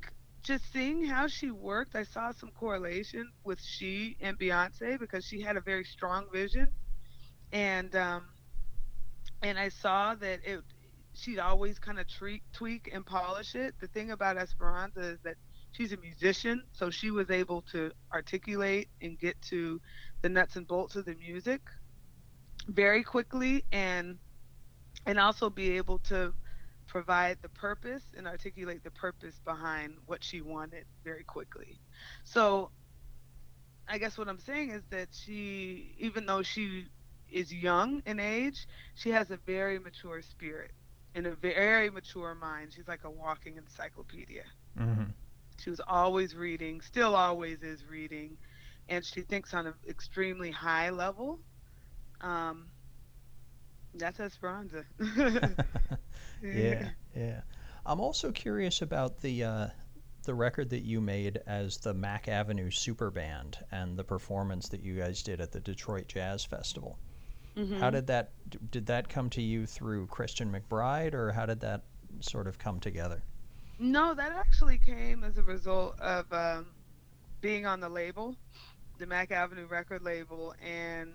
just seeing how she worked, I saw some correlation with she and Beyonce because she had a very strong vision, and I saw that it she'd always kind of tweak and polish it. The thing about Esperanza is that she's a musician, so she was able to articulate and get to the nuts and bolts of the music very quickly, and also be able to provide the purpose and articulate the purpose behind what she wanted very quickly. So I guess what I'm saying is that she, even though she is young in age, she has a very mature spirit and a very mature mind. She's like a walking encyclopedia. Mm-hmm. She was always reading, still always is reading, and she thinks on an extremely high level. Um, that's Esperanza. Yeah, yeah. I'm also curious about the record that you made as the Mack Avenue Super Band and the performance that you guys did at the Detroit Jazz Festival. How hmm did that come to you through Christian McBride, or how did that sort of come together? No, that actually came as a result of being on the label, the Mac Avenue record label, and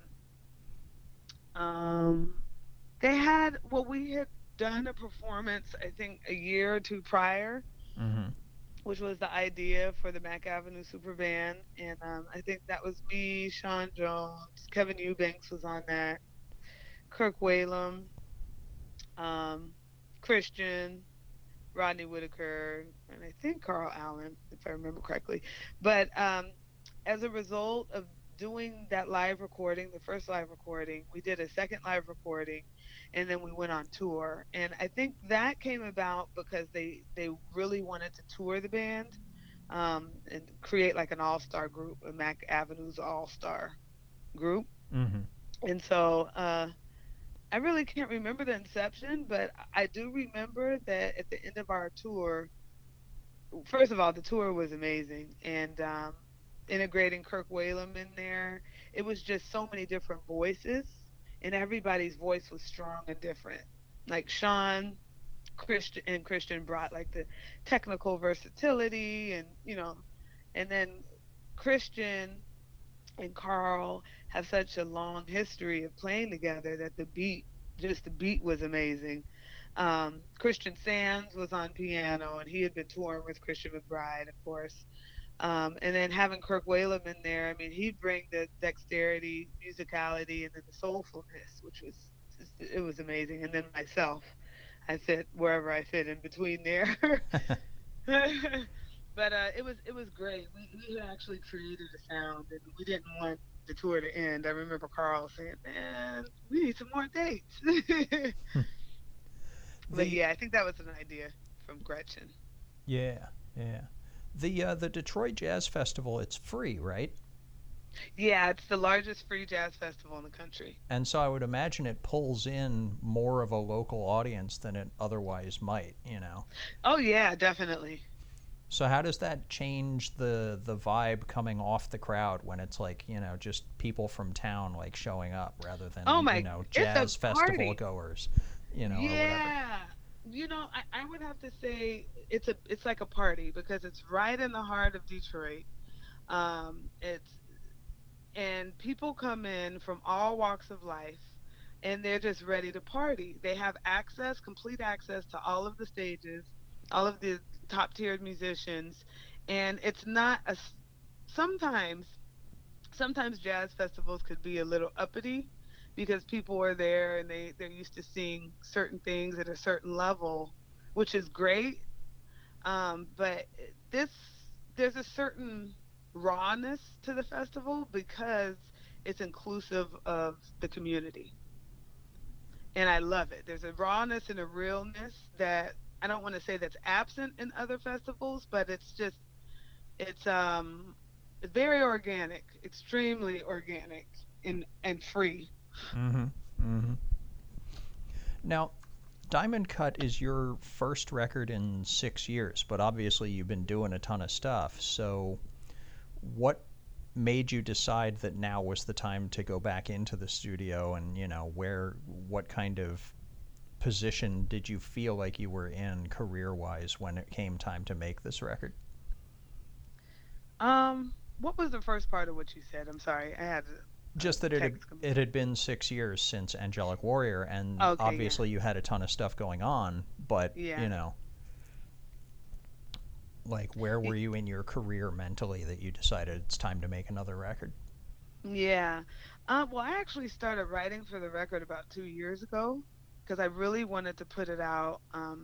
um, they had well, we had done a performance I think a year or two prior, Mm-hmm. which was the idea for the Mac Avenue Super Band, and I think that was me, Sean Jones, Kevin Eubanks was on that, Kirk Whalum, um, Christian, Rodney Whitaker, and I think Carl Allen, if I remember correctly. But as a result of doing that live recording, the first live recording, we did a second live recording, and then we went on tour. And I think that came about because they really wanted to tour the band and create like an all star group, a Mac Avenue's all star group. Mm-hmm. And so I really can't remember the inception, but I do remember that at the end of our tour, first of all, the tour was amazing, and integrating Kirk Whalum in there, it was just so many different voices, and everybody's voice was strong and different. Like Sean, Christian brought like the technical versatility, and and then Christian and Carl have such a long history of playing together that just the beat was amazing. Christian Sands was on piano, and he had been touring with Christian McBride, of course. And then having Kirk Whalum in there, I mean, he'd bring the dexterity, musicality, and then the soulfulness, which was it was amazing. And then myself, I fit wherever I fit in between there. But it was great. We had actually created a sound, and we didn't want the tour to end. I remember Carl saying, "Man, we need some more dates." But the yeah, I think that was an idea from Gretchen. Yeah, yeah. The Detroit Jazz Festival, it's free, right? Yeah, it's the largest free jazz festival in the country. And so I would imagine it pulls in more of a local audience than it otherwise might, you know. Oh yeah, definitely. So how does that change the vibe coming off the crowd when it's like, you know, just people from town like showing up rather Oh than, you my, know, it's a jazz festival party. goers, you know, or whatever. Yeah. I would have to say it's like a party because it's right in the heart of Detroit. It's and people come in from all walks of life, and they're just ready to party. They have access, complete access to all of the stages, all of the top tiered musicians, and it's not sometimes sometimes jazz festivals could be a little uppity because people are there and they're used to seeing certain things at a certain level, which is great. But this there's a certain rawness to the festival because it's inclusive of the community, and I love it. There's a rawness and a realness that I don't want to say that's absent in other festivals, but it's very organic, extremely organic and free. Mm-hmm. Mm-hmm. Now, Diamond Cut is your first record in 6 years, but obviously you've been doing a ton of stuff. So, what made you decide that now was the time to go back into the studio, and you know, what kind of position did you feel like you were in career wise when it came time to make this record? What was the first part of what you said? I'm sorry. I had a Just that text come it had been 6 years since Angelic Warrior, in. and Okay, yeah. obviously you had a ton of stuff going on. But Yeah. like, where were you in your career mentally that you decided it's time to make another record? Yeah. Well, I actually started writing for the record about 2 years ago because I really wanted to put it out.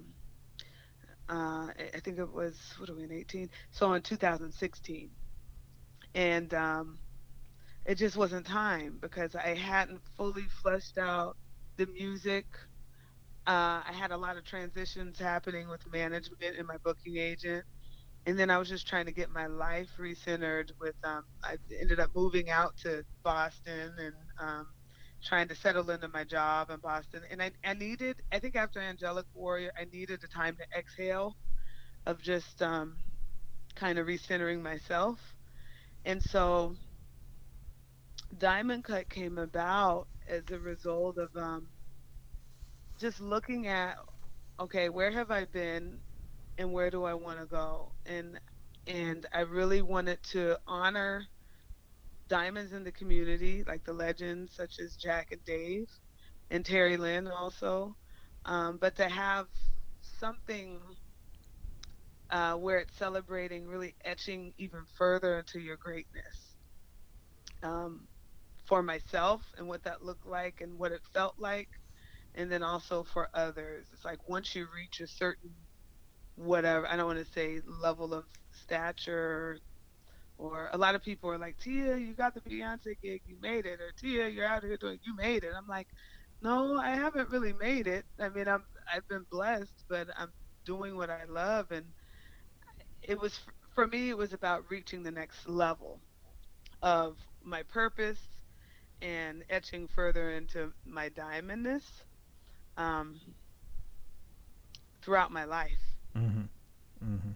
I think it was, what are we in, 18? So in 2016. And it just wasn't time because I hadn't fully fleshed out the music. I had a lot of transitions happening with management and my booking agent. And then I was just trying to get my life recentered with I ended up moving out to Boston and trying to settle into my job in Boston. And I needed, I think after Angelic Warrior, I needed a time to exhale of just kind of recentering myself. And so Diamond Cut came about as a result of just looking at, okay, where have I been and where do I want to go? And I really wanted to honor diamonds in the community, like the legends such as Jack and Dave and Terry Lynn also, but to have something where it's celebrating, really etching even further into your greatness. Um, for myself and what that looked like and what it felt like, and then also for others. It's like once you reach a certain whatever, I don't want to say level of stature, or a lot of people are like, Tia, you got the Beyonce gig, you made it, or Tia, you're out here doing, you made it. I'm like, no, I haven't really made it. I mean, I've been blessed, but I'm doing what I love, and it was for me, it was about reaching the next level of my purpose and etching further into my diamondness um, throughout my life. Mm-hmm. Mm-hmm.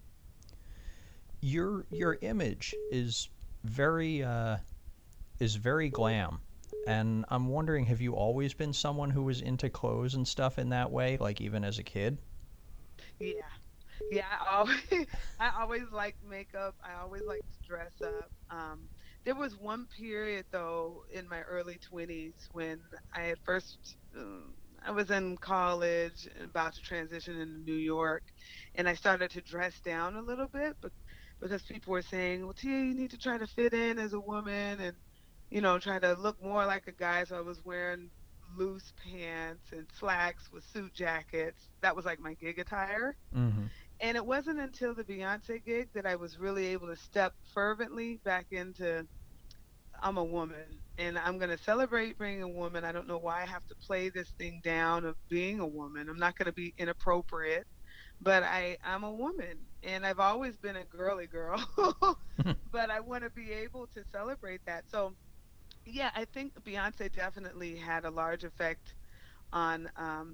Your image very is very glam, and I'm wondering, have you always been someone who was into clothes and stuff in that way, like even as a kid? Yeah. Yeah, I always I always liked makeup. I always liked to dress up. There was one period though in my early 20s when I had first I was in college, about to transition into New York, and I started to dress down a little bit, but because people were saying, "Well, Tia, you need to try to fit in as a woman and try to look more like a guy." So I was wearing loose pants and slacks with suit jackets. That was like my gig attire. Mm-hmm. And it wasn't until the Beyonce gig that I was really able to step fervently back into I'm a woman and I'm going to celebrate being a woman. I don't know why I have to play this thing down of being a woman. I'm not going to be inappropriate, but I'm a woman and I've always been a girly girl. But I want to be able to celebrate that. So, yeah, I think Beyonce definitely had a large effect on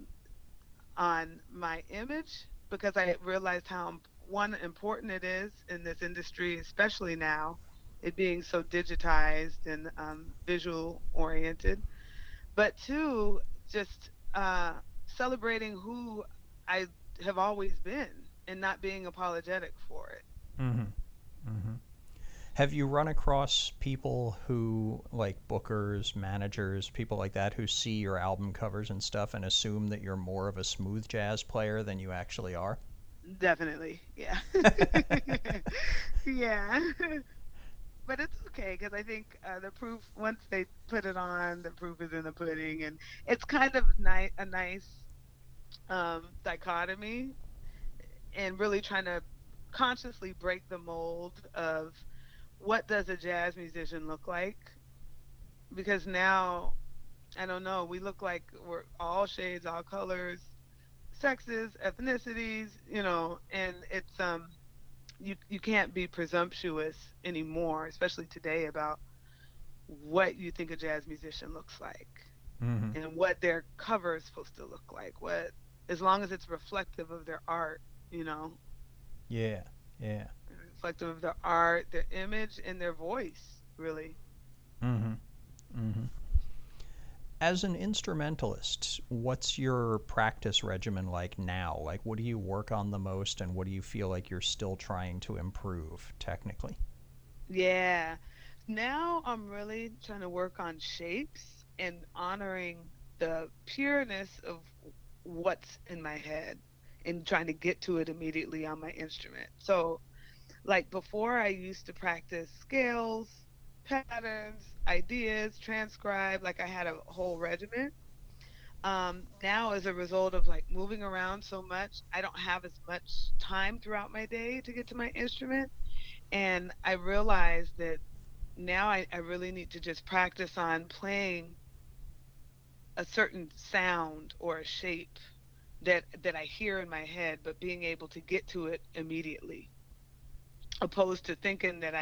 my image because I realized how one important it is in this industry, especially now, it being so digitized and visual oriented. But two, just celebrating who I have always been and not being apologetic for it. Mm-hmm. Mm-hmm. Have you run across people who, like bookers, managers, people like that, who see your album covers and stuff and assume that you're more of a smooth jazz player than you actually are? Definitely, yeah. Yeah. But it's okay because I think the proof once they put it on, the proof is in the pudding, and it's kind of a nice dichotomy, and really trying to consciously break the mold of what does a jazz musician look like, because now I don't know, we look like we're all shades, all colors, sexes, ethnicities, and it's you can't be presumptuous anymore, especially today, about what you think a jazz musician looks like Mm-hmm. and what their cover is supposed to look like. What, as long as it's reflective of their art, you know, Yeah, yeah. reflective of their art, their image, and their voice, really. Mm-hmm. Mm-hmm. As an instrumentalist, what's your practice regimen like now? Like, what do you work on the most, and what do you feel like you're still trying to improve technically? Yeah. Now I'm really trying to work on shapes and honoring the pureness of what's in my head and trying to get to it immediately on my instrument. So, like before, I used to practice scales, patterns, ideas, transcribe, like I had a whole regimen. Now, as a result of like moving around so much, I don't have as much time throughout my day to get to my instrument. And I realized that now I really need to just practice on playing a certain sound or a shape that I hear in my head, but being able to get to it immediately, opposed to thinking that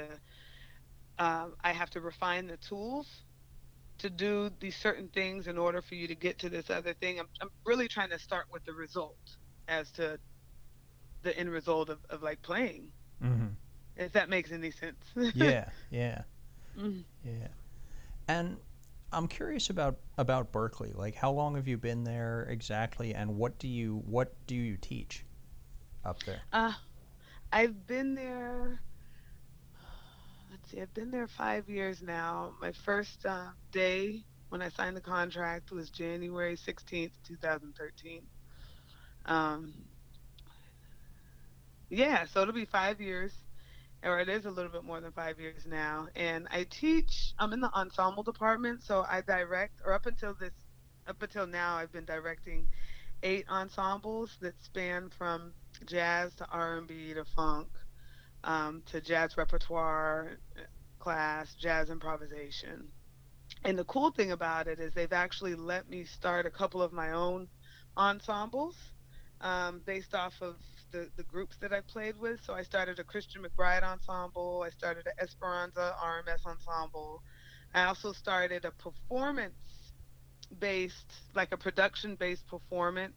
I have to refine the tools to do these certain things in order for you to get to this other thing. I'm really trying to start with the result as to the end result of like playing, Mm-hmm. if that makes any sense. Yeah, yeah, Mm. yeah. And I'm curious about Berkeley. Like, how long have you been there exactly, and what do you teach up there? uh, I've been there, let's see, I've been there 5 years now. My first day when I signed the contract was January 16th, 2013. Um, yeah, so it'll be 5 years, or it is a little bit more than 5 years now. And I teach, I'm in the ensemble department, so I direct, or up until now, I've been directing 8 ensembles that span from jazz to R&B to funk, to jazz repertoire class, jazz improvisation. And the cool thing about it is they've actually let me start a couple of my own ensembles, based off of the groups that I played with. So I started a Christian McBride ensemble. I started an Esperanza RMS ensemble. I also started a performance based, like a production based performance,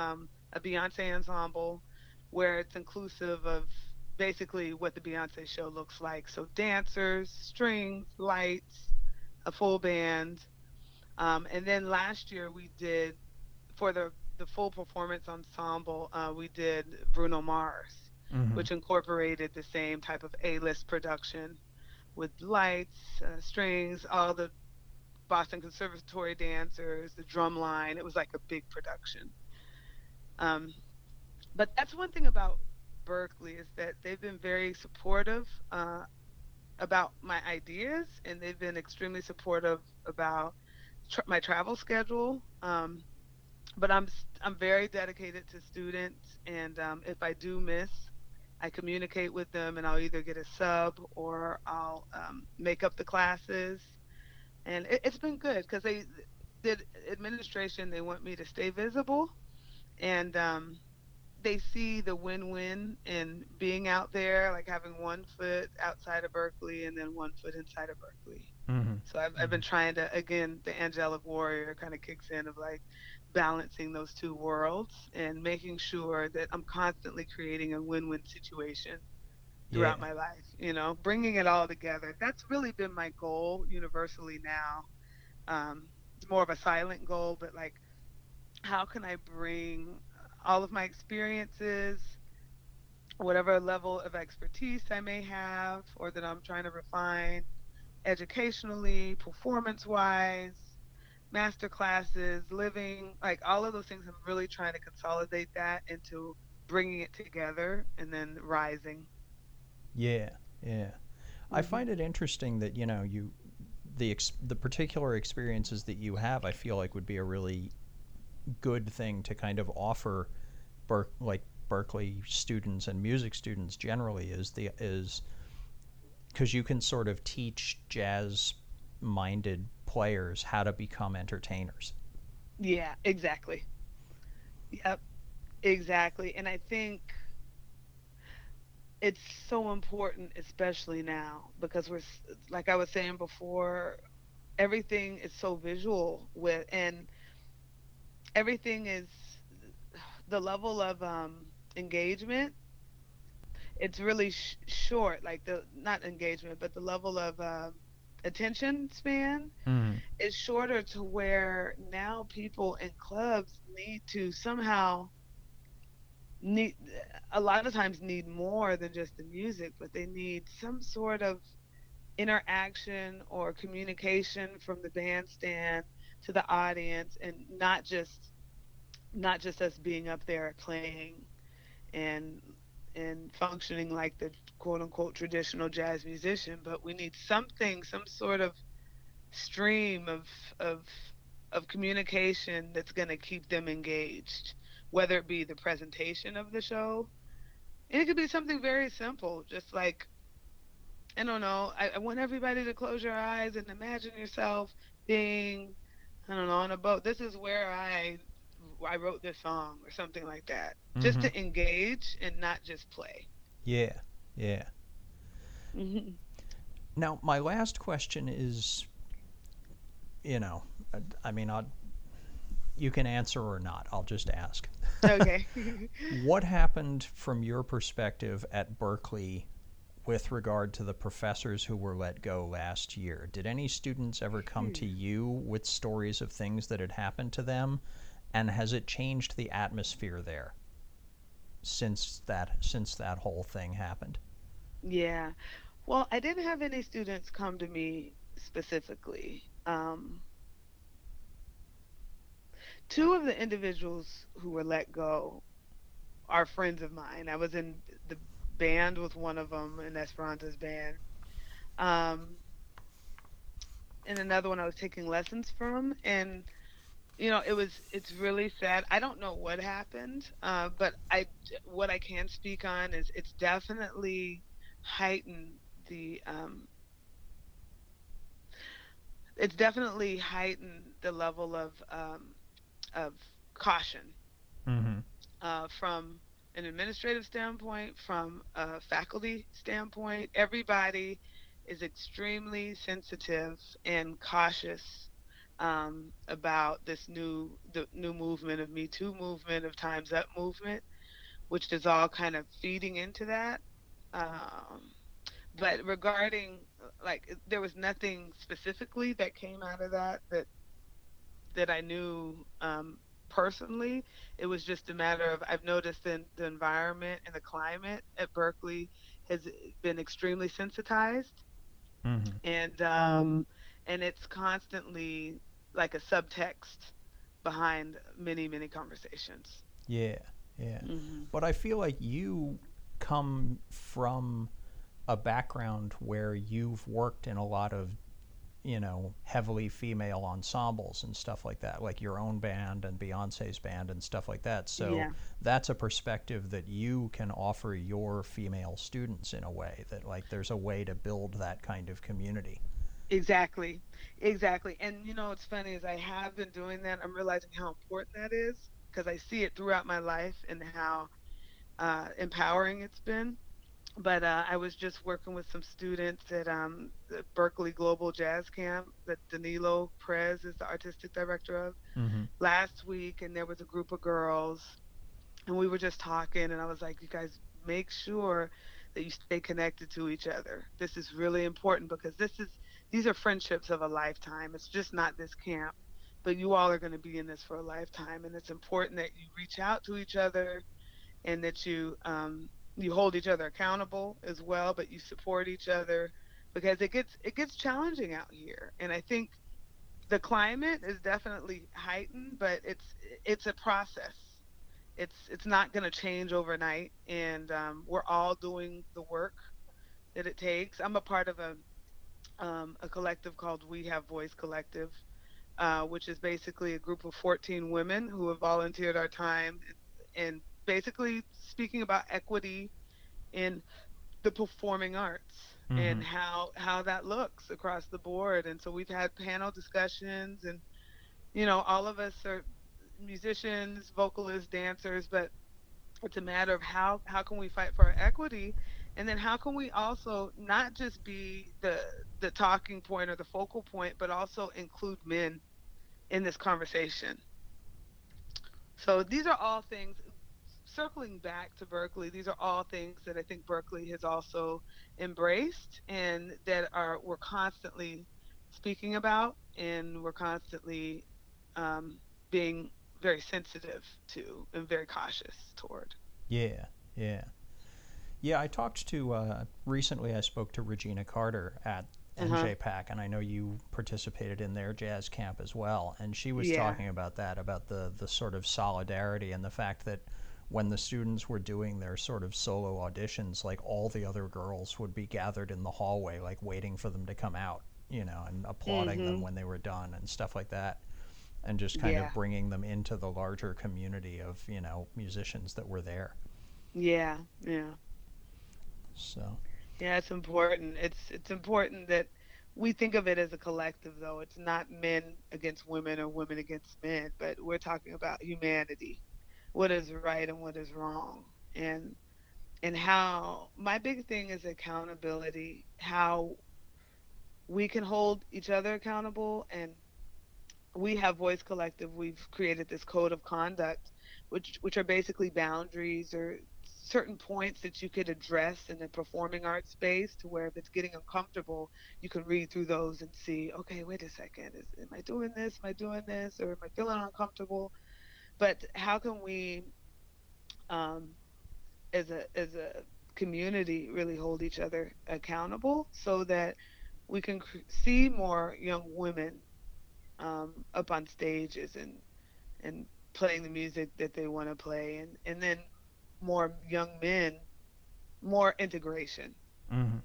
a Beyonce ensemble, where it's inclusive of basically what the Beyonce show looks like. So dancers, strings, lights, a full band. And then last year we did, for the full performance ensemble, we did Bruno Mars, Mm-hmm. which incorporated the same type of A-list production with lights, strings, all the Boston Conservatory dancers, the drum line. It was like a big production. Um, but that's one thing about Berkeley is that they've been very supportive about my ideas, and they've been extremely supportive about my travel schedule. But I'm very dedicated to students, and if I do miss, I communicate with them, and I'll either get a sub or I'll make up the classes. And it's been good because they did administration. They want me to stay visible, and they see the win-win in being out there, like having one foot outside of Berkeley and then one foot inside of Berkeley. Mm-hmm. So I've been trying to, again, the angelic warrior kind of kicks in of like balancing those two worlds and making sure that I'm constantly creating a win-win situation throughout Yeah. my life, bringing it all together. That's really been my goal universally now. It's more of a silent goal, but like, how can I bring all of my experiences, whatever level of expertise I may have or that I'm trying to refine educationally, performance wise, master classes, living, like all of those things. I'm really trying to consolidate that into bringing it together and then rising. Yeah. Yeah. I Hmm. find it interesting that the particular experiences that you have. I feel like would be a really good thing to kind of offer like Berkeley students and music students generally is because you can sort of teach jazz minded players how to become entertainers. Yeah, exactly. Yep, exactly. And I think it's so important, especially now, because like I was saying before, everything is so visual and everything is the level of engagement. It's really short, like the not engagement, but the level of attention span Mm. is shorter to where now people in clubs need to somehow need. a lot of times need more than just the music, but they need some sort of interaction or communication from the bandstand to the audience, and not just us being up there playing and functioning like the quote unquote traditional jazz musician, but we need something, some sort of stream of of communication that's going to keep them engaged, whether it be the presentation of the show. And it could be something very simple, just like, I don't know, I want everybody to close your eyes and imagine yourself being, I don't know, on a boat. This is where I wrote this song or something like that. Just Mm-hmm. to engage and not just play. Yeah, yeah. Hmm. Now, my last question is, you know, I mean, you can answer or not. I'll just ask. Okay. What happened from your perspective at Berkeley with regard to the professors who were let go last year? Did any students ever come to you with stories of things that had happened to them? And has it changed the atmosphere there since that whole thing happened? Yeah. Well, I didn't have any students come to me specifically. Two of the individuals who were let go are friends of mine. I was in the band with one of them, in Esperanza's band. Um, and another one I was taking lessons from. And, it's really sad. I don't know what happened, but what I can speak on is heightened the, um, it's definitely heightened the level of caution, Mm-hmm. from an administrative standpoint, from a faculty standpoint. Everybody is extremely sensitive and cautious, about the new movement of Me Too movement, of Time's Up movement, which is all kind of feeding into that. Um, but regarding, like, there was nothing specifically that came out of that I knew, personally. It was just a matter of, I've noticed the environment and the climate at Berkeley has been extremely sensitized, Mm-hmm. and it's constantly like a subtext behind many many conversations. Yeah, yeah. Hmm. But I feel like you come from a background where you've worked in a lot of, heavily female ensembles and stuff like that, like your own band and Beyonce's band and stuff like that. So Yeah, that's a perspective that you can offer your female students in a way that, like, there's a way to build that kind of community. exactly, exactly. And what's funny is I have been doing that. I'm realizing how important that is, because I see it throughout my life and how empowering it's been. But I was just working with some students at, the Berkeley Global Jazz Camp that Danilo Perez is the artistic director of, Mm-hmm. last week, and there was a group of girls, and we were just talking, and I was like, you guys, make sure that you stay connected to each other. This is really important, because these are friendships of a lifetime. It's just not this camp, but you all are going to be in this for a lifetime, and it's important that you reach out to each other, and that you hold each other accountable as well, but you support each other, because it gets challenging out here. And I think the climate is definitely heightened, but it's a process. It's not going to change overnight, and we're all doing the work that it takes. I'm a part of a collective called We Have Voice Collective, which is basically a group of 14 women who have volunteered our time and basically speaking about equity in the performing arts, Mm-hmm. and how that looks across the board. And so we've had panel discussions, and all of us are musicians, vocalists, dancers, but it's a matter of how can we fight for our equity, and then how can we also not just be the talking point or the focal point, but also include men in this conversation. So these are all things, circling back to Berkeley, these are all things that I think Berkeley has also embraced, and that are we're constantly speaking about, and we're constantly, being very sensitive to and very cautious toward. Yeah, Yeah. Yeah, I talked to, recently I spoke to Regina Carter at NJPAC, and I know you participated in their jazz camp as well, and she was Yeah. talking about that, about the sort of solidarity and the fact that when the students were doing their sort of solo auditions, like all the other girls would be gathered in the hallway, like waiting for them to come out, and applauding them when they were done and stuff like that, and just kind Yeah. of bringing them into the larger community of, musicians that were there. Yeah. Yeah. So, Yeah, it's important. It's important that we think of it as a collective, though. It's not men against women or women against men, but we're talking about humanity. What is right and what is wrong. And how my big thing is accountability, how we can hold each other accountable. And we have Voice Collective. We've created this code of conduct, which are basically boundaries or certain points that you could address in the performing arts space, to where if it's getting uncomfortable, you can read through those and see, okay, wait a second, am I doing this? Am I doing this? Or am I feeling uncomfortable? But how can we, um, as a community, really hold each other accountable so that we can see more young women up on stages and playing the music that they want to play, and then more young men, more integration. mhm.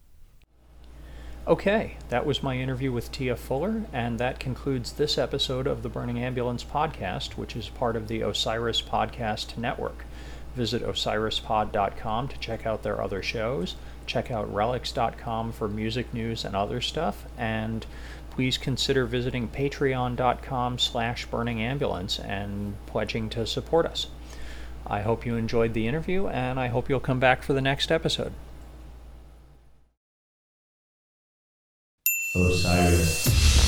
Okay, that was my interview with Tia Fuller, and that concludes this episode of the Burning Ambulance podcast, which is part of the Osiris Podcast Network. Visit osirispod.com to check out their other shows. Check out relics.com for music news and other stuff, and please consider visiting patreon.com/burningambulance and pledging to support us. I hope you enjoyed the interview, and I hope you'll come back for the next episode. Osiris.